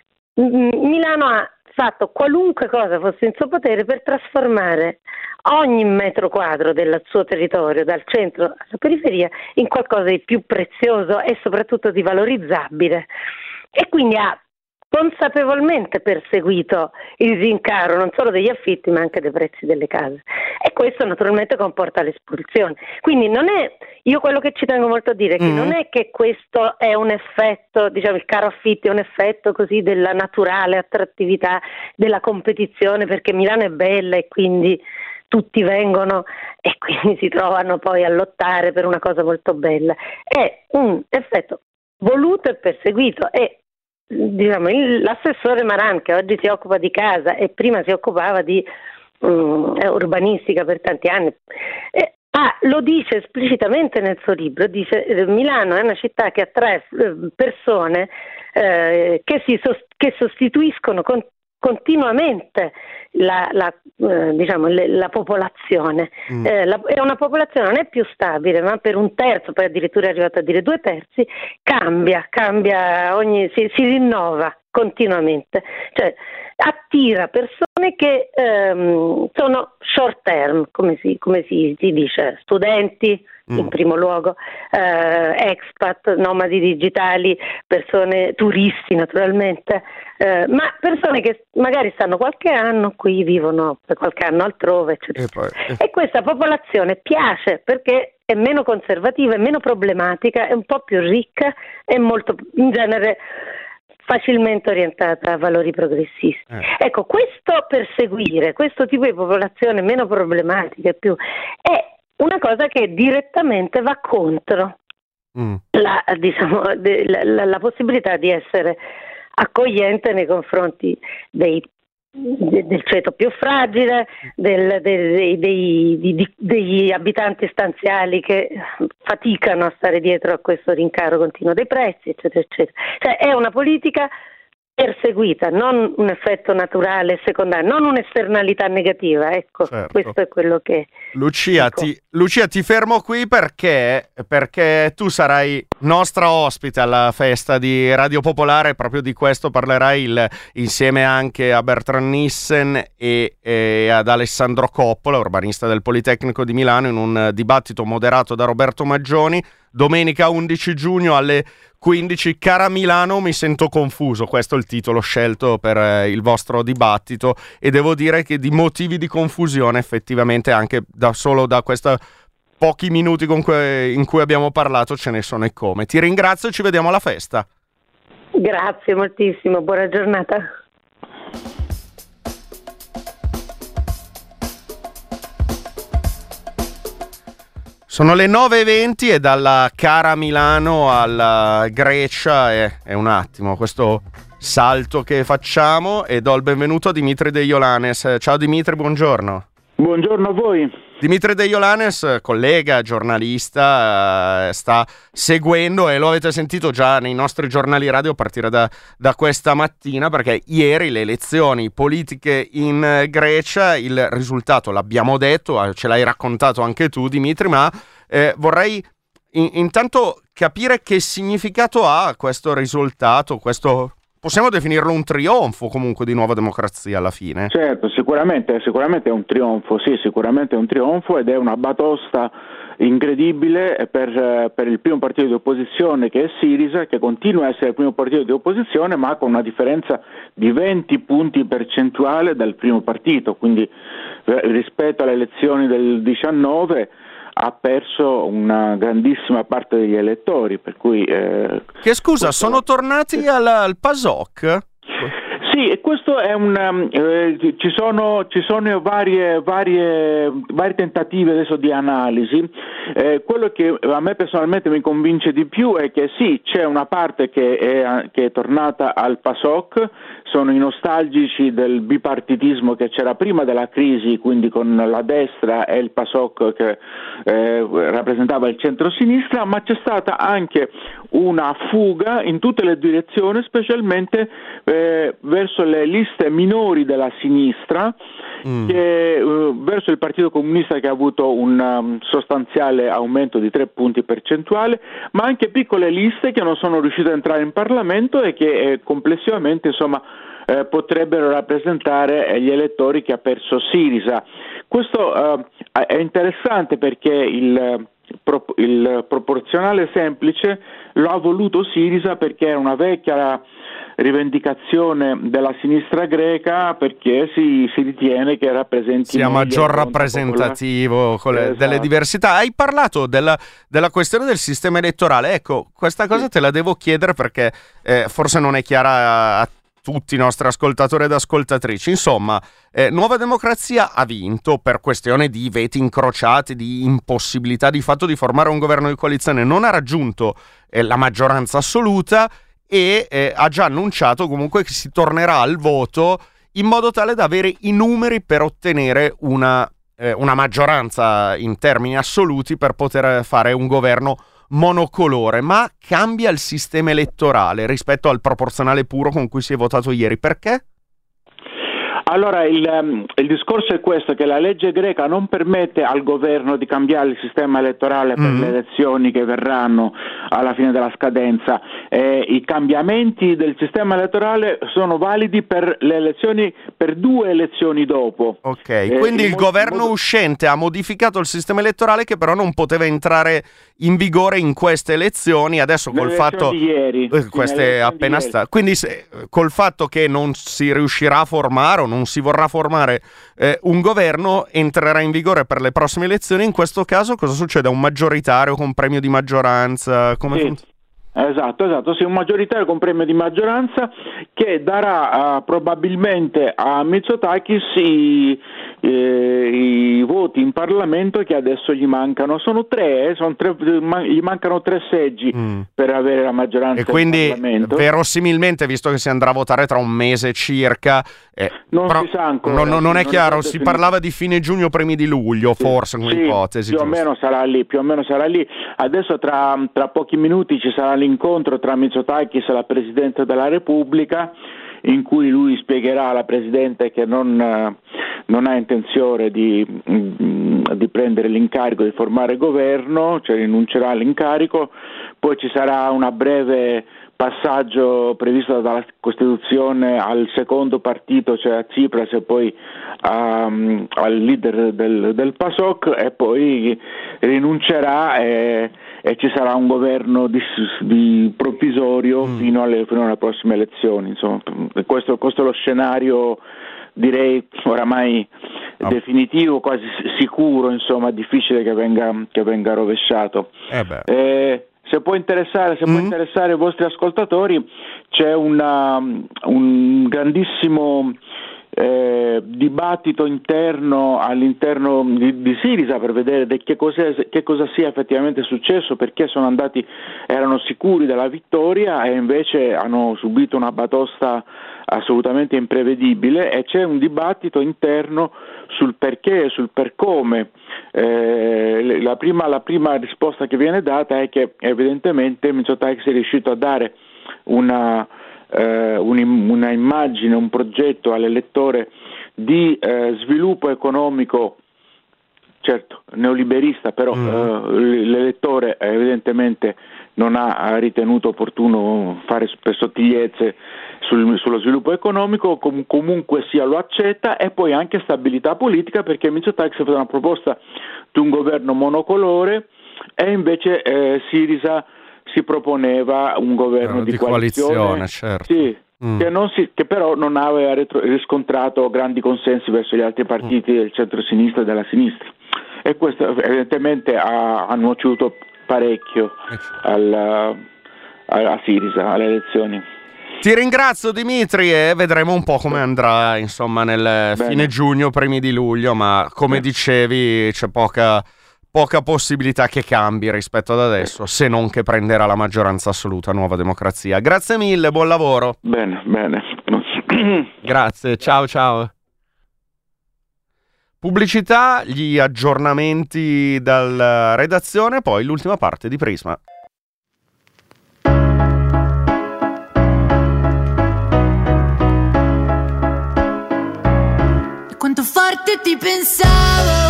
m- Milano ha fatto qualunque cosa fosse in suo potere per trasformare ogni metro quadro del suo territorio, dal centro alla periferia, in qualcosa di più prezioso e soprattutto di valorizzabile, e quindi ha consapevolmente perseguito il rincaro non solo degli affitti ma anche dei prezzi delle case, e questo naturalmente comporta l'espulsione. Quindi non è, io quello che ci tengo molto a dire è che mm. non è che questo è un effetto, diciamo il caro affitti è un effetto così della naturale attrattività della competizione, perché Milano è bella e quindi tutti vengono e quindi si trovano poi a lottare per una cosa molto bella. È un effetto voluto e perseguito, e diciamo l'assessore Maran, che oggi si occupa di casa e prima si occupava di um, urbanistica per tanti anni, eh, ah, lo dice esplicitamente nel suo libro, dice eh, Milano è una città che attrae eh, persone eh, che si sost- che sostituiscono con continuamente la, la, eh, diciamo, le, la popolazione. Mm. Eh, la, è una popolazione non è più stabile, ma per un terzo, poi addirittura è arrivato a dire due terzi, cambia, cambia ogni, si, si rinnova continuamente. Cioè, attira persone che ehm, sono short term, come si, come si, si dice, studenti mm. in primo luogo, eh, expat, nomadi digitali, persone, turisti naturalmente, eh, ma persone che magari stanno qualche anno qui, vivono per qualche anno altrove, eccetera. E, poi, eh. e questa popolazione piace perché è meno conservativa, è meno problematica, è un po' più ricca, è molto, in genere, facilmente orientata a valori progressisti. Eh. Ecco, questo perseguire, questo tipo di popolazione meno problematica più, è una cosa che direttamente va contro mm. la, diciamo, de, la, la possibilità di essere accogliente nei confronti dei del ceto più fragile, del, dei, dei, dei, degli abitanti stanziali che faticano a stare dietro a questo rincaro continuo dei prezzi, eccetera, eccetera. Cioè è una politica perseguita, non un effetto naturale secondario, non un'esternalità negativa, ecco, certo. Questo è quello che Lucia ti, Lucia ti fermo qui perché perché tu sarai nostra ospite alla festa di Radio Popolare, proprio di questo parlerai il, insieme anche a Bertrand Nissen e, e ad Alessandro Coppola, urbanista del Politecnico di Milano, in un dibattito moderato da Roberto Maggioni, domenica undici giugno alle quindici. Cara Milano, mi sento confuso, questo è il titolo scelto per eh, il vostro dibattito, e devo dire che di motivi di confusione effettivamente anche da solo da questi pochi minuti con cui, in cui abbiamo parlato ce ne sono e come. Ti ringrazio e ci vediamo alla festa. Grazie moltissimo, buona giornata. Sono le nove e venti e dalla cara Milano alla Grecia è, è un attimo questo salto che facciamo, e do il benvenuto a Dimitri De Ioannis. Ciao Dimitri, buongiorno. Buongiorno a voi. Dimitri De Ioannis, collega, giornalista, eh, sta seguendo, e lo avete sentito già nei nostri giornali radio a partire da, da questa mattina, perché ieri le elezioni politiche in Grecia, il risultato l'abbiamo detto, ce l'hai raccontato anche tu Dimitri, ma eh, vorrei in, intanto capire che significato ha questo risultato, questo... Possiamo definirlo un trionfo comunque di Nuova Democrazia alla fine? Certo, sicuramente, sicuramente è un trionfo, sì, sicuramente è un trionfo, ed è una batosta incredibile per, per il primo partito di opposizione, che è Syriza, che continua a essere il primo partito di opposizione, ma con una differenza di venti punti percentuali dal primo partito, quindi rispetto alle elezioni del diciannove ha perso una grandissima parte degli elettori, per cui... Eh, che scusa, questo... sono tornati al, al PASOK? Sì, e questo è un... Eh, ci sono, ci sono varie, varie, varie tentative adesso di analisi. Eh, quello che a me personalmente mi convince di più è che sì, c'è una parte che è, che è tornata al PASOK, sono i nostalgici del bipartitismo che c'era prima della crisi, quindi con la destra e il PASOK che eh, rappresentava il centro-sinistra, ma c'è stata anche una fuga in tutte le direzioni, specialmente eh, verso le liste minori della sinistra, mm. che, uh, verso il Partito Comunista, che ha avuto un um, sostanziale aumento di tre punti percentuali, ma anche piccole liste che non sono riuscite a entrare in Parlamento e che eh, complessivamente insomma eh, potrebbero rappresentare gli elettori che ha perso Syriza. Questo uh, è interessante perché il il proporzionale semplice lo ha voluto Syriza perché è una vecchia rivendicazione della sinistra greca, perché si, si ritiene che rappresenti sia maggior rappresentativo con le, esatto. delle diversità. Hai parlato della, della questione del sistema elettorale, ecco, questa cosa sì. te la devo chiedere perché eh, forse non è chiara a, a tutti i nostri ascoltatori ed ascoltatrici. Insomma, eh, Nuova Democrazia ha vinto per questione di veti incrociati, di impossibilità di fatto di formare un governo di coalizione, non ha raggiunto eh, la maggioranza assoluta e eh, ha già annunciato comunque che si tornerà al voto in modo tale da avere i numeri per ottenere una, eh, una maggioranza in termini assoluti per poter fare un governo monocolore. Ma cambia il sistema elettorale rispetto al proporzionale puro con cui si è votato ieri, perché? Allora il, um, il discorso è questo, che la legge greca non permette al governo di cambiare il sistema elettorale per mm. le elezioni che verranno alla fine della scadenza. Eh, i cambiamenti del sistema elettorale sono validi per le elezioni, per due elezioni dopo. Ok, eh, quindi il governo modo... uscente ha modificato il sistema elettorale, che però non poteva entrare in vigore in queste elezioni. Adesso col fatto di ieri, eh, queste appena sta... quindi se, col fatto che non si riuscirà a formare o non si vorrà formare eh, un governo, entrerà in vigore per le prossime elezioni. In questo caso cosa succede? Un maggioritario con premio di maggioranza? Come sì. funziona? Esatto, esatto, sì, un maggioritario con premio di maggioranza che darà uh, probabilmente a Mitsotakis i, eh, i voti in Parlamento che adesso gli mancano. Sono tre, eh, sono tre man- gli mancano tre seggi mm. per avere la maggioranza e quindi, in Parlamento. Verosimilmente, visto che si andrà a votare tra un mese circa, eh, non si sa ancora. Non, non, non è non chiaro, è si finito. parlava di fine giugno, primi di luglio, sì, forse, sì, un'ipotesi. Più o giusto. meno sarà lì, più o meno sarà lì. Adesso tra, tra pochi minuti ci sarà l'incontro tra Mitsotakis e la Presidente della Repubblica, in cui lui spiegherà alla Presidente che non, non ha intenzione di, di prendere l'incarico di formare governo, cioè rinuncerà all'incarico. Poi ci sarà una breve passaggio previsto dalla Costituzione al secondo partito, cioè a Tsipras, e poi um, al leader del, del PASOK, e poi rinuncerà e, e ci sarà un governo di, di provvisorio mm. fino, alle, fino alle prossime elezioni. Insomma, questo, questo è lo scenario, direi oramai oh. definitivo, quasi sicuro, insomma, difficile che venga, che venga rovesciato. Eh beh. Eh, Se può interessare, se mm. può interessare i vostri ascoltatori, c'è una, un grandissimo eh, dibattito interno all'interno di, di Sirisa per vedere de che, che cosa sia effettivamente successo, perché sono andati, erano sicuri della vittoria e invece hanno subito una batosta assolutamente imprevedibile, e c'è un dibattito interno sul perché e sul per come. Eh, la, prima, la prima risposta che viene data è che evidentemente Mitsotakis è riuscito a dare una, eh, un, una immagine, un progetto all'elettore di eh, sviluppo economico, certo neoliberista, però mm. eh, l'elettore evidentemente non ha ritenuto opportuno fare per sottigliezze sul, sullo sviluppo economico, com- comunque sia lo accetta, e poi anche stabilità politica, perché Mitsotakis ha fatto una proposta di un governo monocolore e invece eh, Sirisa si proponeva un governo di, di coalizione, coalizione, certo. Sì, mm. che, non si, che però non aveva retro- riscontrato grandi consensi verso gli altri partiti mm. del centro-sinistra e della sinistra, e questo evidentemente ha, ha nuociuto parecchio alla, a Sirisa alle elezioni. Ti ringrazio Dimitri, e vedremo un po' come andrà, insomma, nel Bene. fine giugno, primi di luglio, ma come Bene. dicevi c'è poca, poca possibilità che cambi rispetto ad adesso, se non che prenderà la maggioranza assoluta Nuova Democrazia. Grazie mille, buon lavoro. Bene, bene. Grazie, ciao ciao. Pubblicità, gli aggiornamenti dalla redazione, poi l'ultima parte di Prisma. Quanto forte ti pensavo,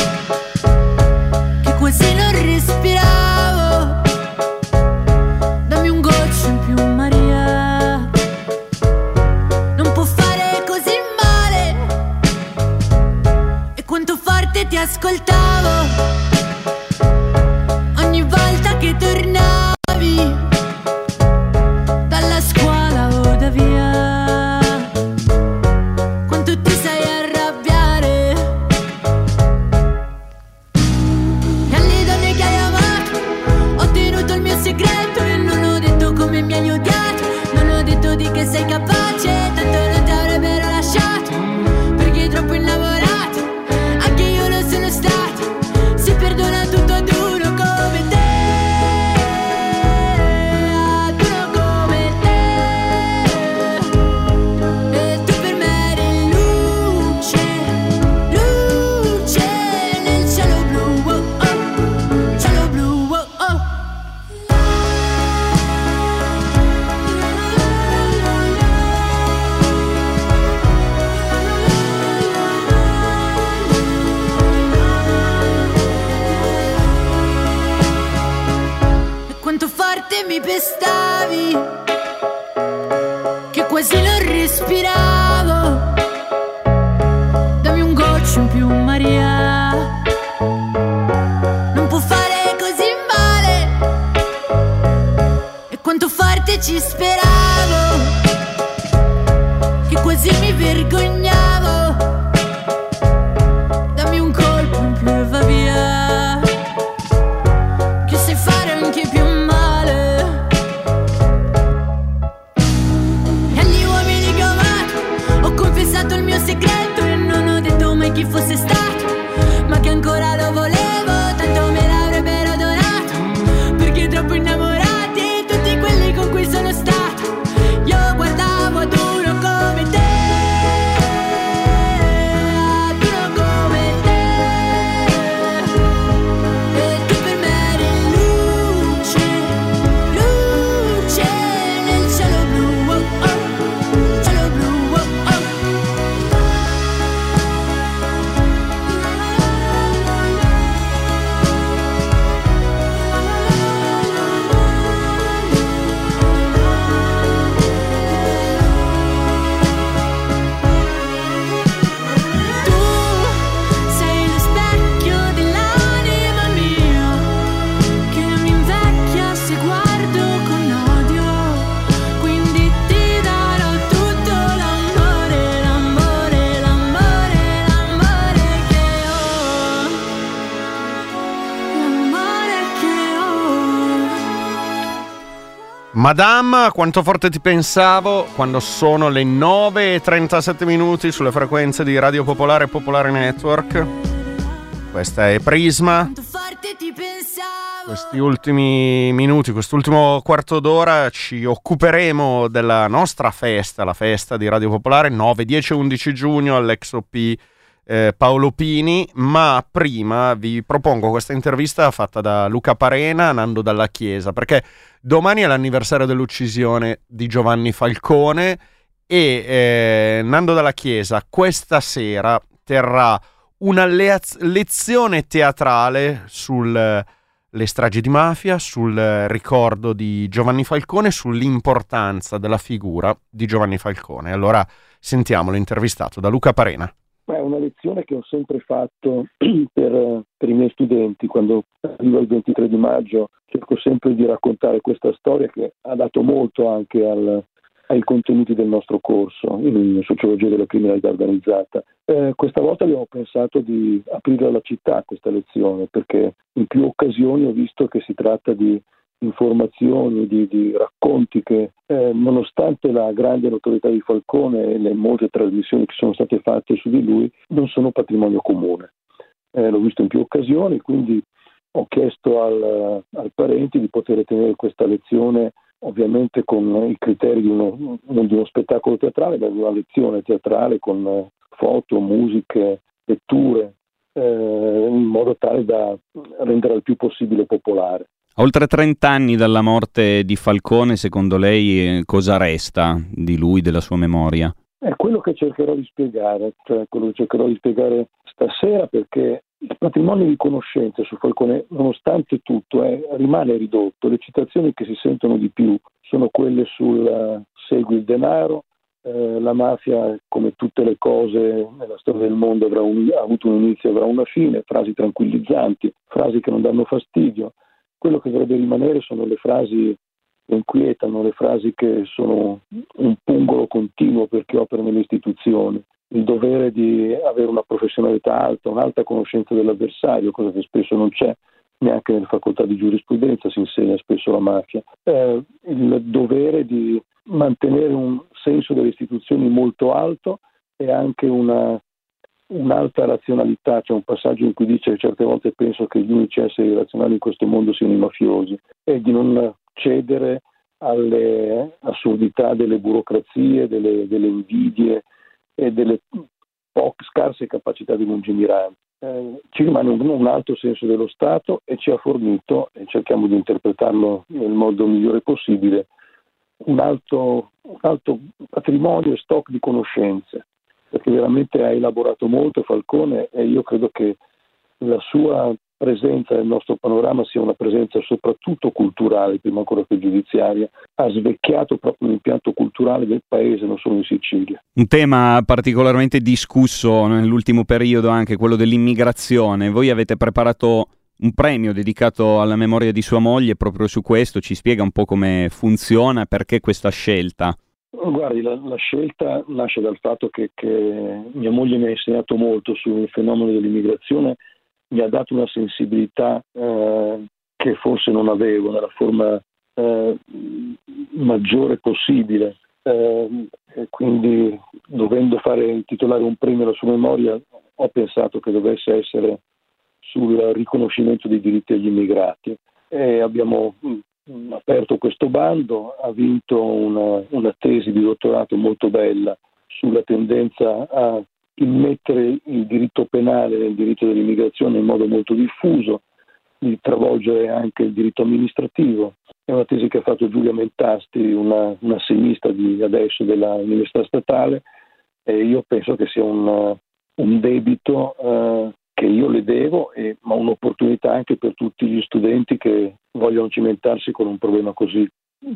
che quasi non respiravo. Dammi un goccio in più, Maria, non può fare così male. E quanto forte ti ascoltavo ogni volta che tornavi dalla scuola o da via. Quanto ti sai arrabbiare forte mi pestavi che quasi non respiravo. Dammi un goccio in più, Maria. Non può fare così male. E quanto forte ci speravo, che quasi mi vergognavo. Dammi un colpo in più e va via, che sai fare anche più male. E agli uomini che ho amato ho confessato il mio segreto e non ho detto mai chi fosse stato, ma che ancora lo volevo, tanto me l'avrebbero donato, perché troppo innamorati tutti quelli con cui sono stato. Io guardavo ad uno come te, ad uno come te, e tu per me eri luce, luce nel cielo blu, oh, oh, cielo blu, oh, oh. Tu sei lo specchio dell'anima mia, che mi invecchia se guardo con odio. Quindi ti darò tutto l'amore, l'amore, l'amore, l'amore che ho, l'amore che ho. Madame, quanto forte ti pensavo, quando sono le nove e trentasette minuti sulle frequenze di Radio Popolare e Popolare Network. Questa è Prisma. Quanto forte ti pensavo. Questi ultimi minuti, quest'ultimo quarto d'ora ci occuperemo della nostra festa, la festa di Radio Popolare, nove, dieci e undici giugno all'Ex O P eh, Paolo Pini, ma prima vi propongo questa intervista fatta da Luca Parena, Nando Dalla Chiesa, perché domani è l'anniversario dell'uccisione di Giovanni Falcone e eh, Nando Dalla Chiesa questa sera terrà una leaz- lezione teatrale sulle stragi di mafia, sul ricordo di Giovanni Falcone, sull'importanza della figura di Giovanni Falcone. Allora sentiamolo intervistato da Luca Parena. È una lezione che ho sempre fatto per, per i miei studenti. Quando arrivo il ventitré di maggio cerco sempre di raccontare questa storia che ha dato molto anche al, ai contenuti del nostro corso in sociologia della criminalità organizzata. Eh, questa volta abbiamo pensato di aprire alla città questa lezione, perché in più occasioni ho visto che si tratta di informazioni, di, di racconti che eh, nonostante la grande notorietà di Falcone e le molte trasmissioni che sono state fatte su di lui, non sono patrimonio comune. Eh, l'ho visto in più occasioni, quindi ho chiesto al, al Parenti di poter tenere questa lezione ovviamente con i criteri di uno, non di uno spettacolo teatrale, ma di una lezione teatrale con foto, musiche, letture, eh, in modo tale da rendere il più possibile popolare. A oltre trenta anni dalla morte di Falcone, secondo lei cosa resta di lui, della sua memoria? È quello che cercherò di spiegare, cioè quello che cercherò di spiegare stasera, perché il patrimonio di conoscenze su Falcone, nonostante tutto, è, rimane ridotto. Le citazioni che si sentono di più sono quelle sul uh, segui il denaro, eh, la mafia, come tutte le cose nella storia del mondo, avrà un, ha avuto un inizio e avrà una fine, frasi tranquillizzanti, frasi che non danno fastidio. Quello che dovrebbe rimanere sono le frasi che inquietano, le frasi che sono un pungolo continuo per chi opera nelle istituzioni, il dovere di avere una professionalità alta, un'alta conoscenza dell'avversario, cosa che spesso non c'è neanche nelle facoltà di giurisprudenza, si insegna spesso la mafia, eh, il dovere di mantenere un senso delle istituzioni molto alto e anche una un'alta razionalità. C'è un passaggio in cui dice che certe volte penso che gli unici esseri razionali in questo mondo siano i mafiosi, e di non cedere alle assurdità delle burocrazie, delle, delle invidie e delle poche scarse capacità di lungimiranza. Eh, ci rimane un, un alto senso dello Stato e ci ha fornito, e cerchiamo di interpretarlo nel modo migliore possibile, un alto, un alto patrimonio e stock di conoscenze, perché veramente ha elaborato molto Falcone, e io credo che la sua presenza nel nostro panorama sia una presenza soprattutto culturale, prima ancora che giudiziaria, ha svecchiato proprio l'impianto culturale del paese, non solo in Sicilia. Un tema particolarmente discusso nell'ultimo periodo, anche quello dell'immigrazione. Voi avete preparato un premio dedicato alla memoria di sua moglie proprio su questo. Ci spiega un po' come funziona, perché questa scelta? Guardi, la, la scelta nasce dal fatto che, che mia moglie mi ha insegnato molto sul fenomeno dell'immigrazione, mi ha dato una sensibilità eh, che forse non avevo nella forma eh, maggiore possibile, eh, e quindi dovendo fare intitolare un premio alla sua memoria ho pensato che dovesse essere sul riconoscimento dei diritti agli immigrati e abbiamo mh, aperto questo bando. Ha vinto una, una tesi di dottorato molto bella sulla tendenza a immettere il diritto penale nel diritto dell'immigrazione in modo molto diffuso, di travolgere anche il diritto amministrativo. È una tesi che ha fatto Giulia Mentasti, una, una assegnista di adesso dell'Università Statale, e io penso che sia un, un debito eh, che io le devo, e, ma un'opportunità anche per tutti gli studenti che vogliono cimentarsi con un problema così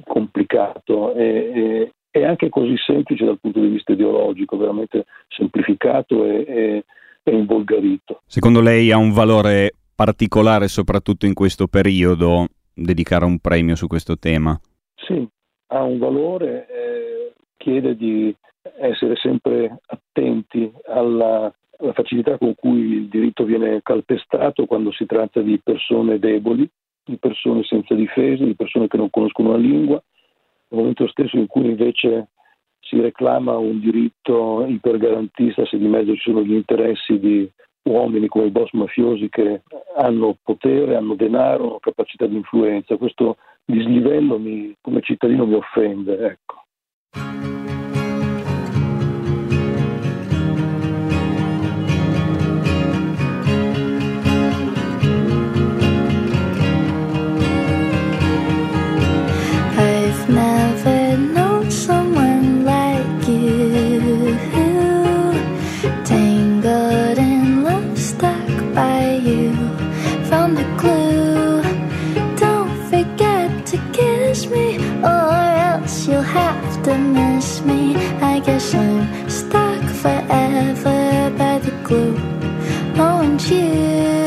complicato e, e è anche così semplice dal punto di vista ideologico, veramente semplificato e, e, e involgarito. Secondo lei ha un valore particolare, soprattutto in questo periodo, dedicare un premio su questo tema? Sì, ha un valore, eh, chiede di essere sempre attenti alla, alla facilità con cui il diritto viene calpestato quando si tratta di persone deboli, di persone senza difesa, di persone che non conoscono la lingua. Nel momento stesso in cui invece si reclama un diritto ipergarantista, se di mezzo ci sono gli interessi di uomini come i boss mafiosi che hanno potere, hanno denaro, hanno capacità di influenza, questo dislivello mi, come cittadino mi offende, ecco. Never known someone like you, tangled in love, stuck by you, found a clue. Don't forget to kiss me, or else you'll have to miss me. I guess I'm stuck forever by the glue. Oh, and you.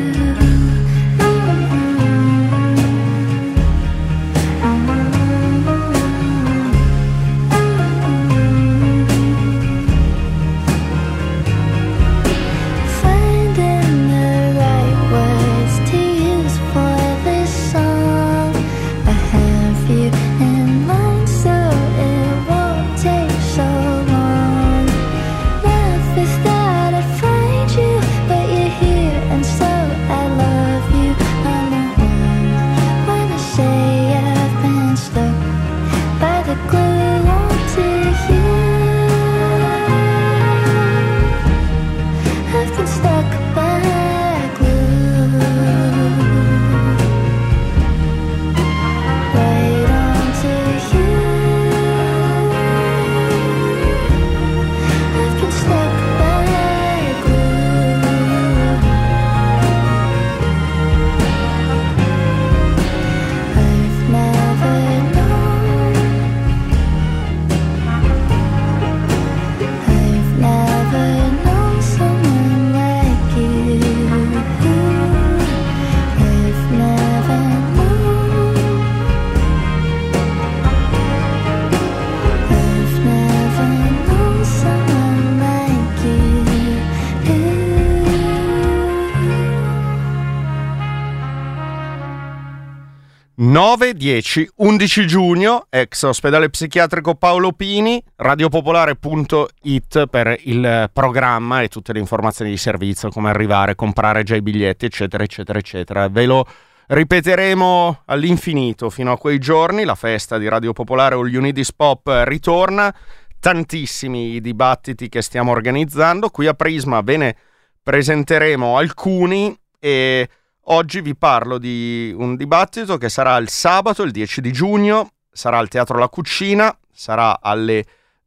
nove, dieci, undici giugno, ex ospedale psichiatrico Paolo Pini, radiopopolare punto it per il programma e tutte le informazioni di servizio, come arrivare, comprare già i biglietti, eccetera, eccetera, eccetera. Ve lo ripeteremo all'infinito fino a quei giorni. La festa di Radio Popolare All You Need Is Pop ritorna, tantissimi i dibattiti che stiamo organizzando. Qui a Prisma ve ne presenteremo alcuni e oggi vi parlo di un dibattito che sarà il sabato, il dieci di giugno, sarà al Teatro La Cucina, sarà alle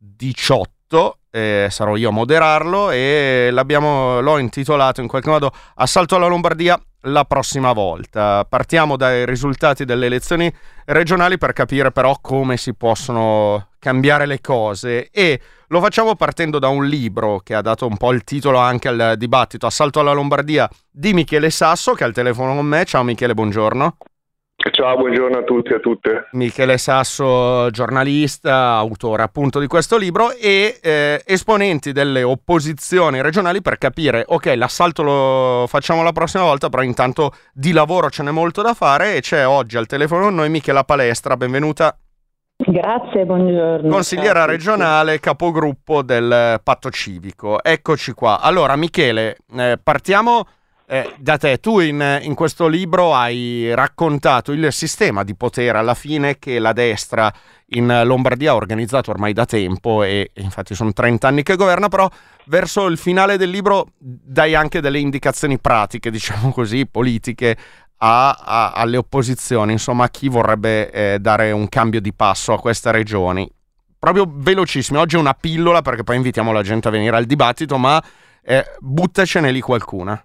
diciotto, eh, sarò io a moderarlo e l'abbiamo, l'ho intitolato in qualche modo Assalto alla Lombardia, la prossima volta. Partiamo dai risultati delle elezioni regionali per capire però come si possono cambiare le cose, e lo facciamo partendo da un libro che ha dato un po' il titolo anche al dibattito, Assalto alla Lombardia, di Michele Sasso, che è al telefono con me. Ciao Michele, buongiorno. Ciao, buongiorno a tutti e a tutte. Michele Sasso, giornalista, autore appunto di questo libro, e eh, esponenti delle opposizioni regionali per capire, ok, l'assalto lo facciamo la prossima volta, però intanto di lavoro ce n'è molto da fare, e c'è oggi al telefono con noi Michela Palestra, benvenuta. Grazie, buongiorno. Consigliera regionale, capogruppo del Patto Civico. Eccoci qua. Allora Michele, eh, partiamo... Eh, da te. Tu in, in questo libro hai raccontato il sistema di potere alla fine che la destra in Lombardia ha organizzato ormai da tempo, e, e infatti sono trenta anni che governa, però verso il finale del libro dai anche delle indicazioni pratiche, diciamo così, politiche a, a, alle opposizioni, insomma a chi vorrebbe eh, dare un cambio di passo a queste regioni. Proprio velocissimo, oggi è una pillola perché poi invitiamo la gente a venire al dibattito, ma eh, buttacene lì qualcuna.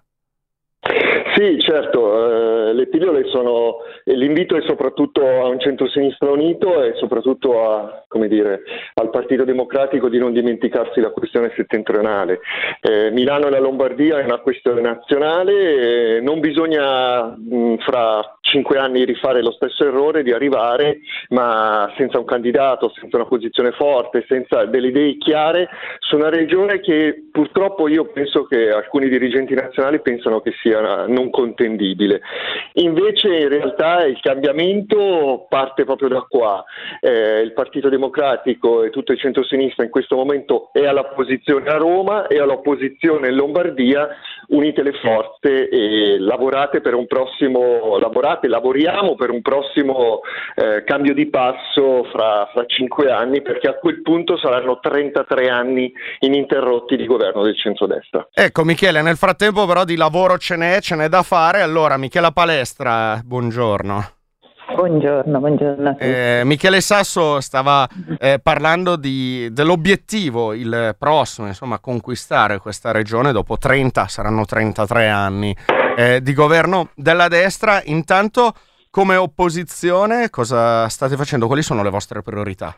Sì, certo, eh, le pillole sono, l'invito è soprattutto a un centro-sinistra unito e soprattutto a, come dire, al Partito Democratico di non dimenticarsi la questione settentrionale. Eh, Milano e la Lombardia è una questione nazionale, eh, non bisogna mh, fra cinque anni rifare lo stesso errore di arrivare, ma senza un candidato, senza una posizione forte, senza delle idee chiare su una regione che purtroppo io penso che alcuni dirigenti nazionali pensano che sia non contendibile. Invece in realtà il cambiamento parte proprio da qua. Eh, il Partito Democratico e tutto il centro-sinistra in questo momento è all'opposizione a Roma e all'opposizione in Lombardia. Unite le forze e lavorate per un prossimo lavorate, lavoriamo per un prossimo eh, cambio di passo fra, fra cinque anni, perché a quel punto saranno trentatré anni ininterrotti di governo del centrodestra. Ecco Michele, nel frattempo però di lavoro ce n'è, ce n'è da fare. Allora Michela Palestra, buongiorno. Buongiorno, buongiorno. Eh, Michele Sasso stava eh, parlando di, dell'obiettivo, il prossimo, insomma, conquistare questa regione dopo trenta, saranno trentatré anni eh, di governo della destra. Intanto, come opposizione, cosa state facendo? Quali sono le vostre priorità?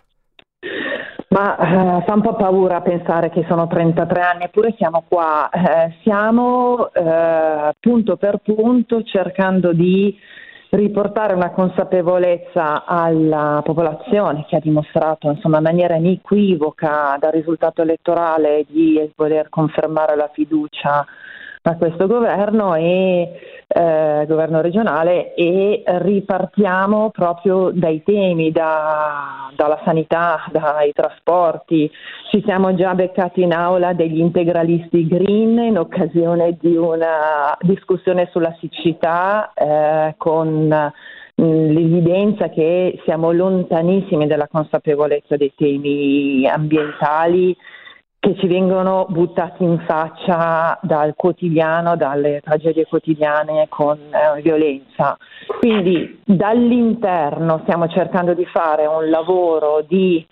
Ma eh, fa un po' paura pensare che sono trentatré anni, eppure siamo qua. Eh, stiamo eh, punto per punto cercando di riportare una consapevolezza alla popolazione che ha dimostrato, insomma, in maniera inequivoca dal risultato elettorale di voler confermare la fiducia a questo governo e eh, governo regionale, e ripartiamo proprio dai temi, da, dalla sanità, dai trasporti. Ci siamo già beccati in aula degli integralisti green in occasione di una discussione sulla siccità eh, con l'evidenza che siamo lontanissimi dalla consapevolezza dei temi ambientali che ci vengono buttati in faccia dal quotidiano, dalle tragedie quotidiane con eh, violenza. Quindi dall'interno stiamo cercando di fare un lavoro di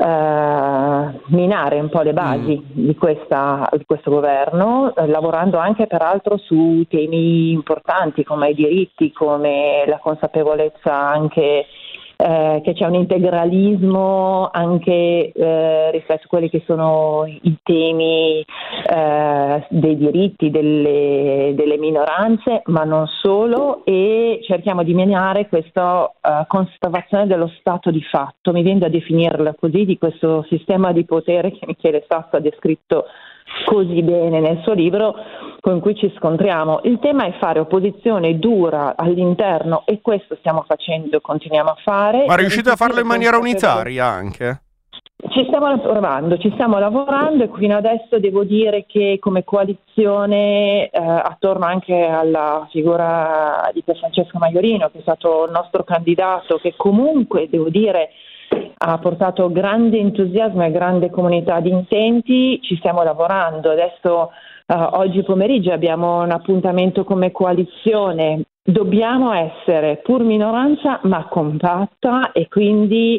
eh, minare un po' le basi mm. di, questa, di questo governo, eh, lavorando anche peraltro su temi importanti come i diritti, come la consapevolezza anche Eh, che c'è un integralismo anche eh, rispetto a quelli che sono i temi eh, dei diritti delle, delle minoranze, ma non solo, e cerchiamo di minare questa uh, conservazione dello stato di fatto, mi viene da definirla così, di questo sistema di potere che Michele Sasso ha descritto così bene nel suo libro, con cui ci scontriamo. Il tema è fare opposizione dura all'interno, e questo stiamo facendo, continuiamo a fare. Ma riuscite a farlo in maniera unitaria anche? Ci stiamo lavorando, ci stiamo lavorando e fino adesso devo dire che come coalizione, eh, attorno anche alla figura di Pier Francesco Maiorino, che è stato il nostro candidato, che comunque devo dire ha portato grande entusiasmo e grande comunità di intenti, ci stiamo lavorando. Adesso uh, oggi pomeriggio abbiamo un appuntamento come coalizione. Dobbiamo essere pur minoranza ma compatta, e quindi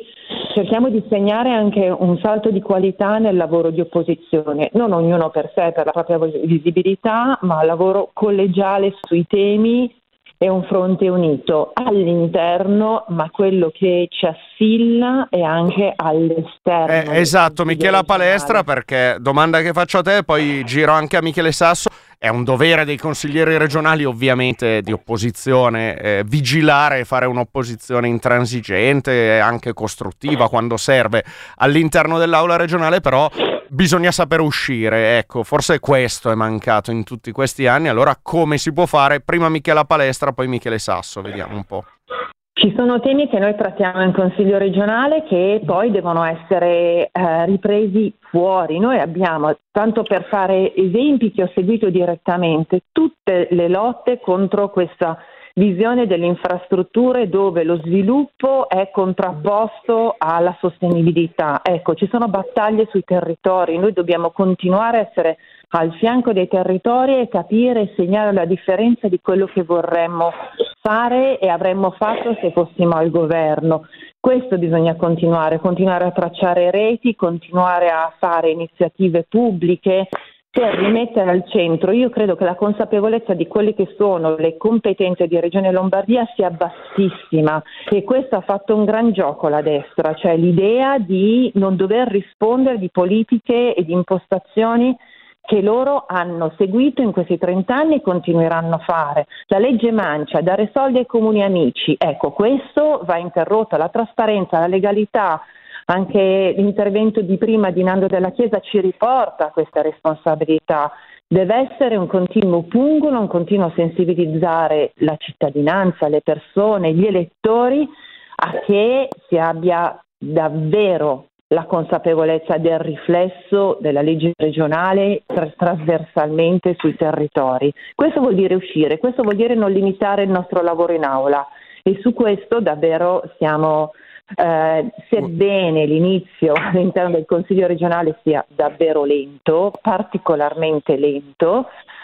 cerchiamo di segnare anche un salto di qualità nel lavoro di opposizione, non ognuno per sé, per la propria visibilità, ma lavoro collegiale sui temi e un fronte unito all'interno, ma quello che ci assilla è anche all'esterno. Eh, esatto, Michela Palestra, perché domanda che faccio a te, poi giro anche a Michele Sasso. È un dovere dei consiglieri regionali, ovviamente di opposizione, eh, vigilare e fare un'opposizione intransigente e anche costruttiva quando serve all'interno dell'aula regionale, però bisogna saper uscire, ecco, forse questo è mancato in tutti questi anni. Allora come si può fare? Prima Michela Palestra, poi Michele Sasso, vediamo un po'. Ci sono temi che noi trattiamo in Consiglio regionale che poi devono essere eh, ripresi fuori. Noi abbiamo, tanto per fare esempi che ho seguito direttamente, tutte le lotte contro questa visione delle infrastrutture dove lo sviluppo è contrapposto alla sostenibilità. Ecco, ci sono battaglie sui territori, noi dobbiamo continuare a essere al fianco dei territori e capire e segnare la differenza di quello che vorremmo fare e avremmo fatto se fossimo al governo. Questo bisogna continuare, continuare a tracciare reti, continuare a fare iniziative pubbliche per rimettere al centro. Io credo che la consapevolezza di quelle che sono le competenze di Regione Lombardia sia bassissima e questo ha fatto un gran gioco alla destra, cioè l'idea di non dover rispondere di politiche e di impostazioni che loro hanno seguito in questi trent'anni e continueranno a fare. La legge Mancia, dare soldi ai comuni amici, ecco, questo va interrotto. La trasparenza, la legalità, anche l'intervento di prima di Nando Della Chiesa ci riporta a questa responsabilità. Deve essere un continuo pungolo, un continuo sensibilizzare la cittadinanza, le persone, gli elettori a che si abbia davvero la consapevolezza del riflesso della legge regionale trasversalmente sui territori. Questo vuol dire uscire, questo vuol dire non limitare il nostro lavoro in aula e su questo davvero siamo, eh, sebbene l'inizio all'interno del Consiglio regionale sia davvero lento, particolarmente lento,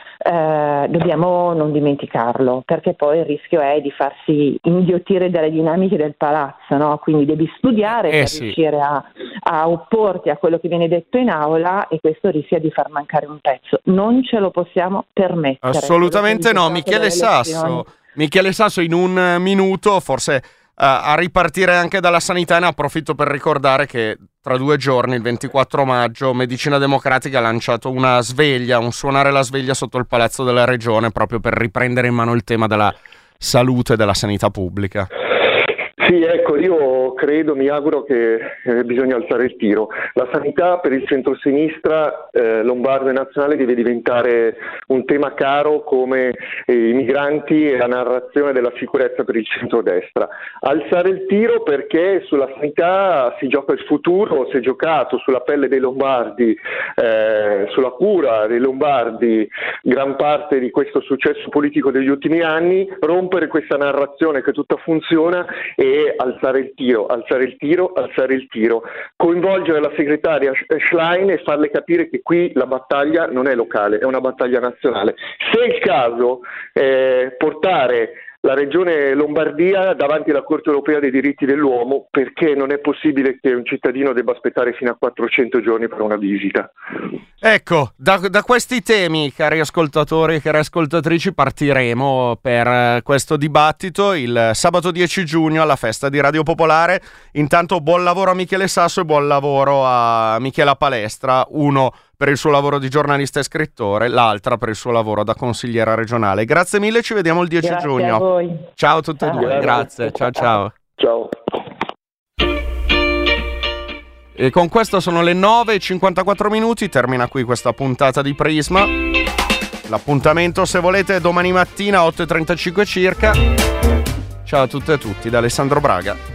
Eh, dobbiamo non dimenticarlo, perché poi il rischio è di farsi inghiottire dalle dinamiche del palazzo, no? Quindi devi studiare eh per sì. riuscire a, a opporti a quello che viene detto in aula e questo rischia di far mancare un pezzo. Non ce lo possiamo permettere. Assolutamente no. Michele Sasso, Michele Sasso in un minuto, forse Uh, a ripartire anche dalla sanità, ne approfitto per ricordare che tra due giorni, il ventiquattro maggio, Medicina Democratica ha lanciato una sveglia, un suonare la sveglia sotto il Palazzo della Regione proprio per riprendere in mano il tema della salute e della sanità pubblica. Sì, ecco, io credo, mi auguro che eh, bisogna alzare il tiro. La sanità per il centrosinistra eh, lombardo e nazionale deve diventare un tema caro come eh, i migranti e la narrazione della sicurezza per il centrodestra. Alzare il tiro perché sulla sanità si gioca il futuro, si è giocato sulla pelle dei lombardi, eh, sulla cura dei lombardi, gran parte di questo successo politico degli ultimi anni, rompere questa narrazione che tutta funziona e alzare il tiro, alzare il tiro, alzare il tiro, coinvolgere la segretaria Schlein e farle capire che qui la battaglia non è locale, è una battaglia nazionale. Se è il caso, eh, portare la Regione Lombardia davanti alla Corte Europea dei diritti dell'uomo, perché non è possibile che un cittadino debba aspettare fino a quattrocento giorni per una visita. Ecco, da, da questi temi, cari ascoltatori e cari ascoltatrici, partiremo per questo dibattito il sabato dieci giugno alla festa di Radio Popolare. Intanto buon lavoro a Michele Sasso e buon lavoro a Michela Palestra, uno per il suo lavoro di giornalista e scrittore, l'altra per il suo lavoro da consigliera regionale. Grazie mille, ci vediamo il dieci Grazie giugno. a voi. Ciao a tutte e Ciao. due, grazie, ciao ciao. Ciao. E con questo sono le nove e cinquantaquattro minuti, termina qui questa puntata di Prisma. L'appuntamento, se volete, è domani mattina otto e trentacinque circa. Ciao a tutte e a tutti da Alessandro Braga.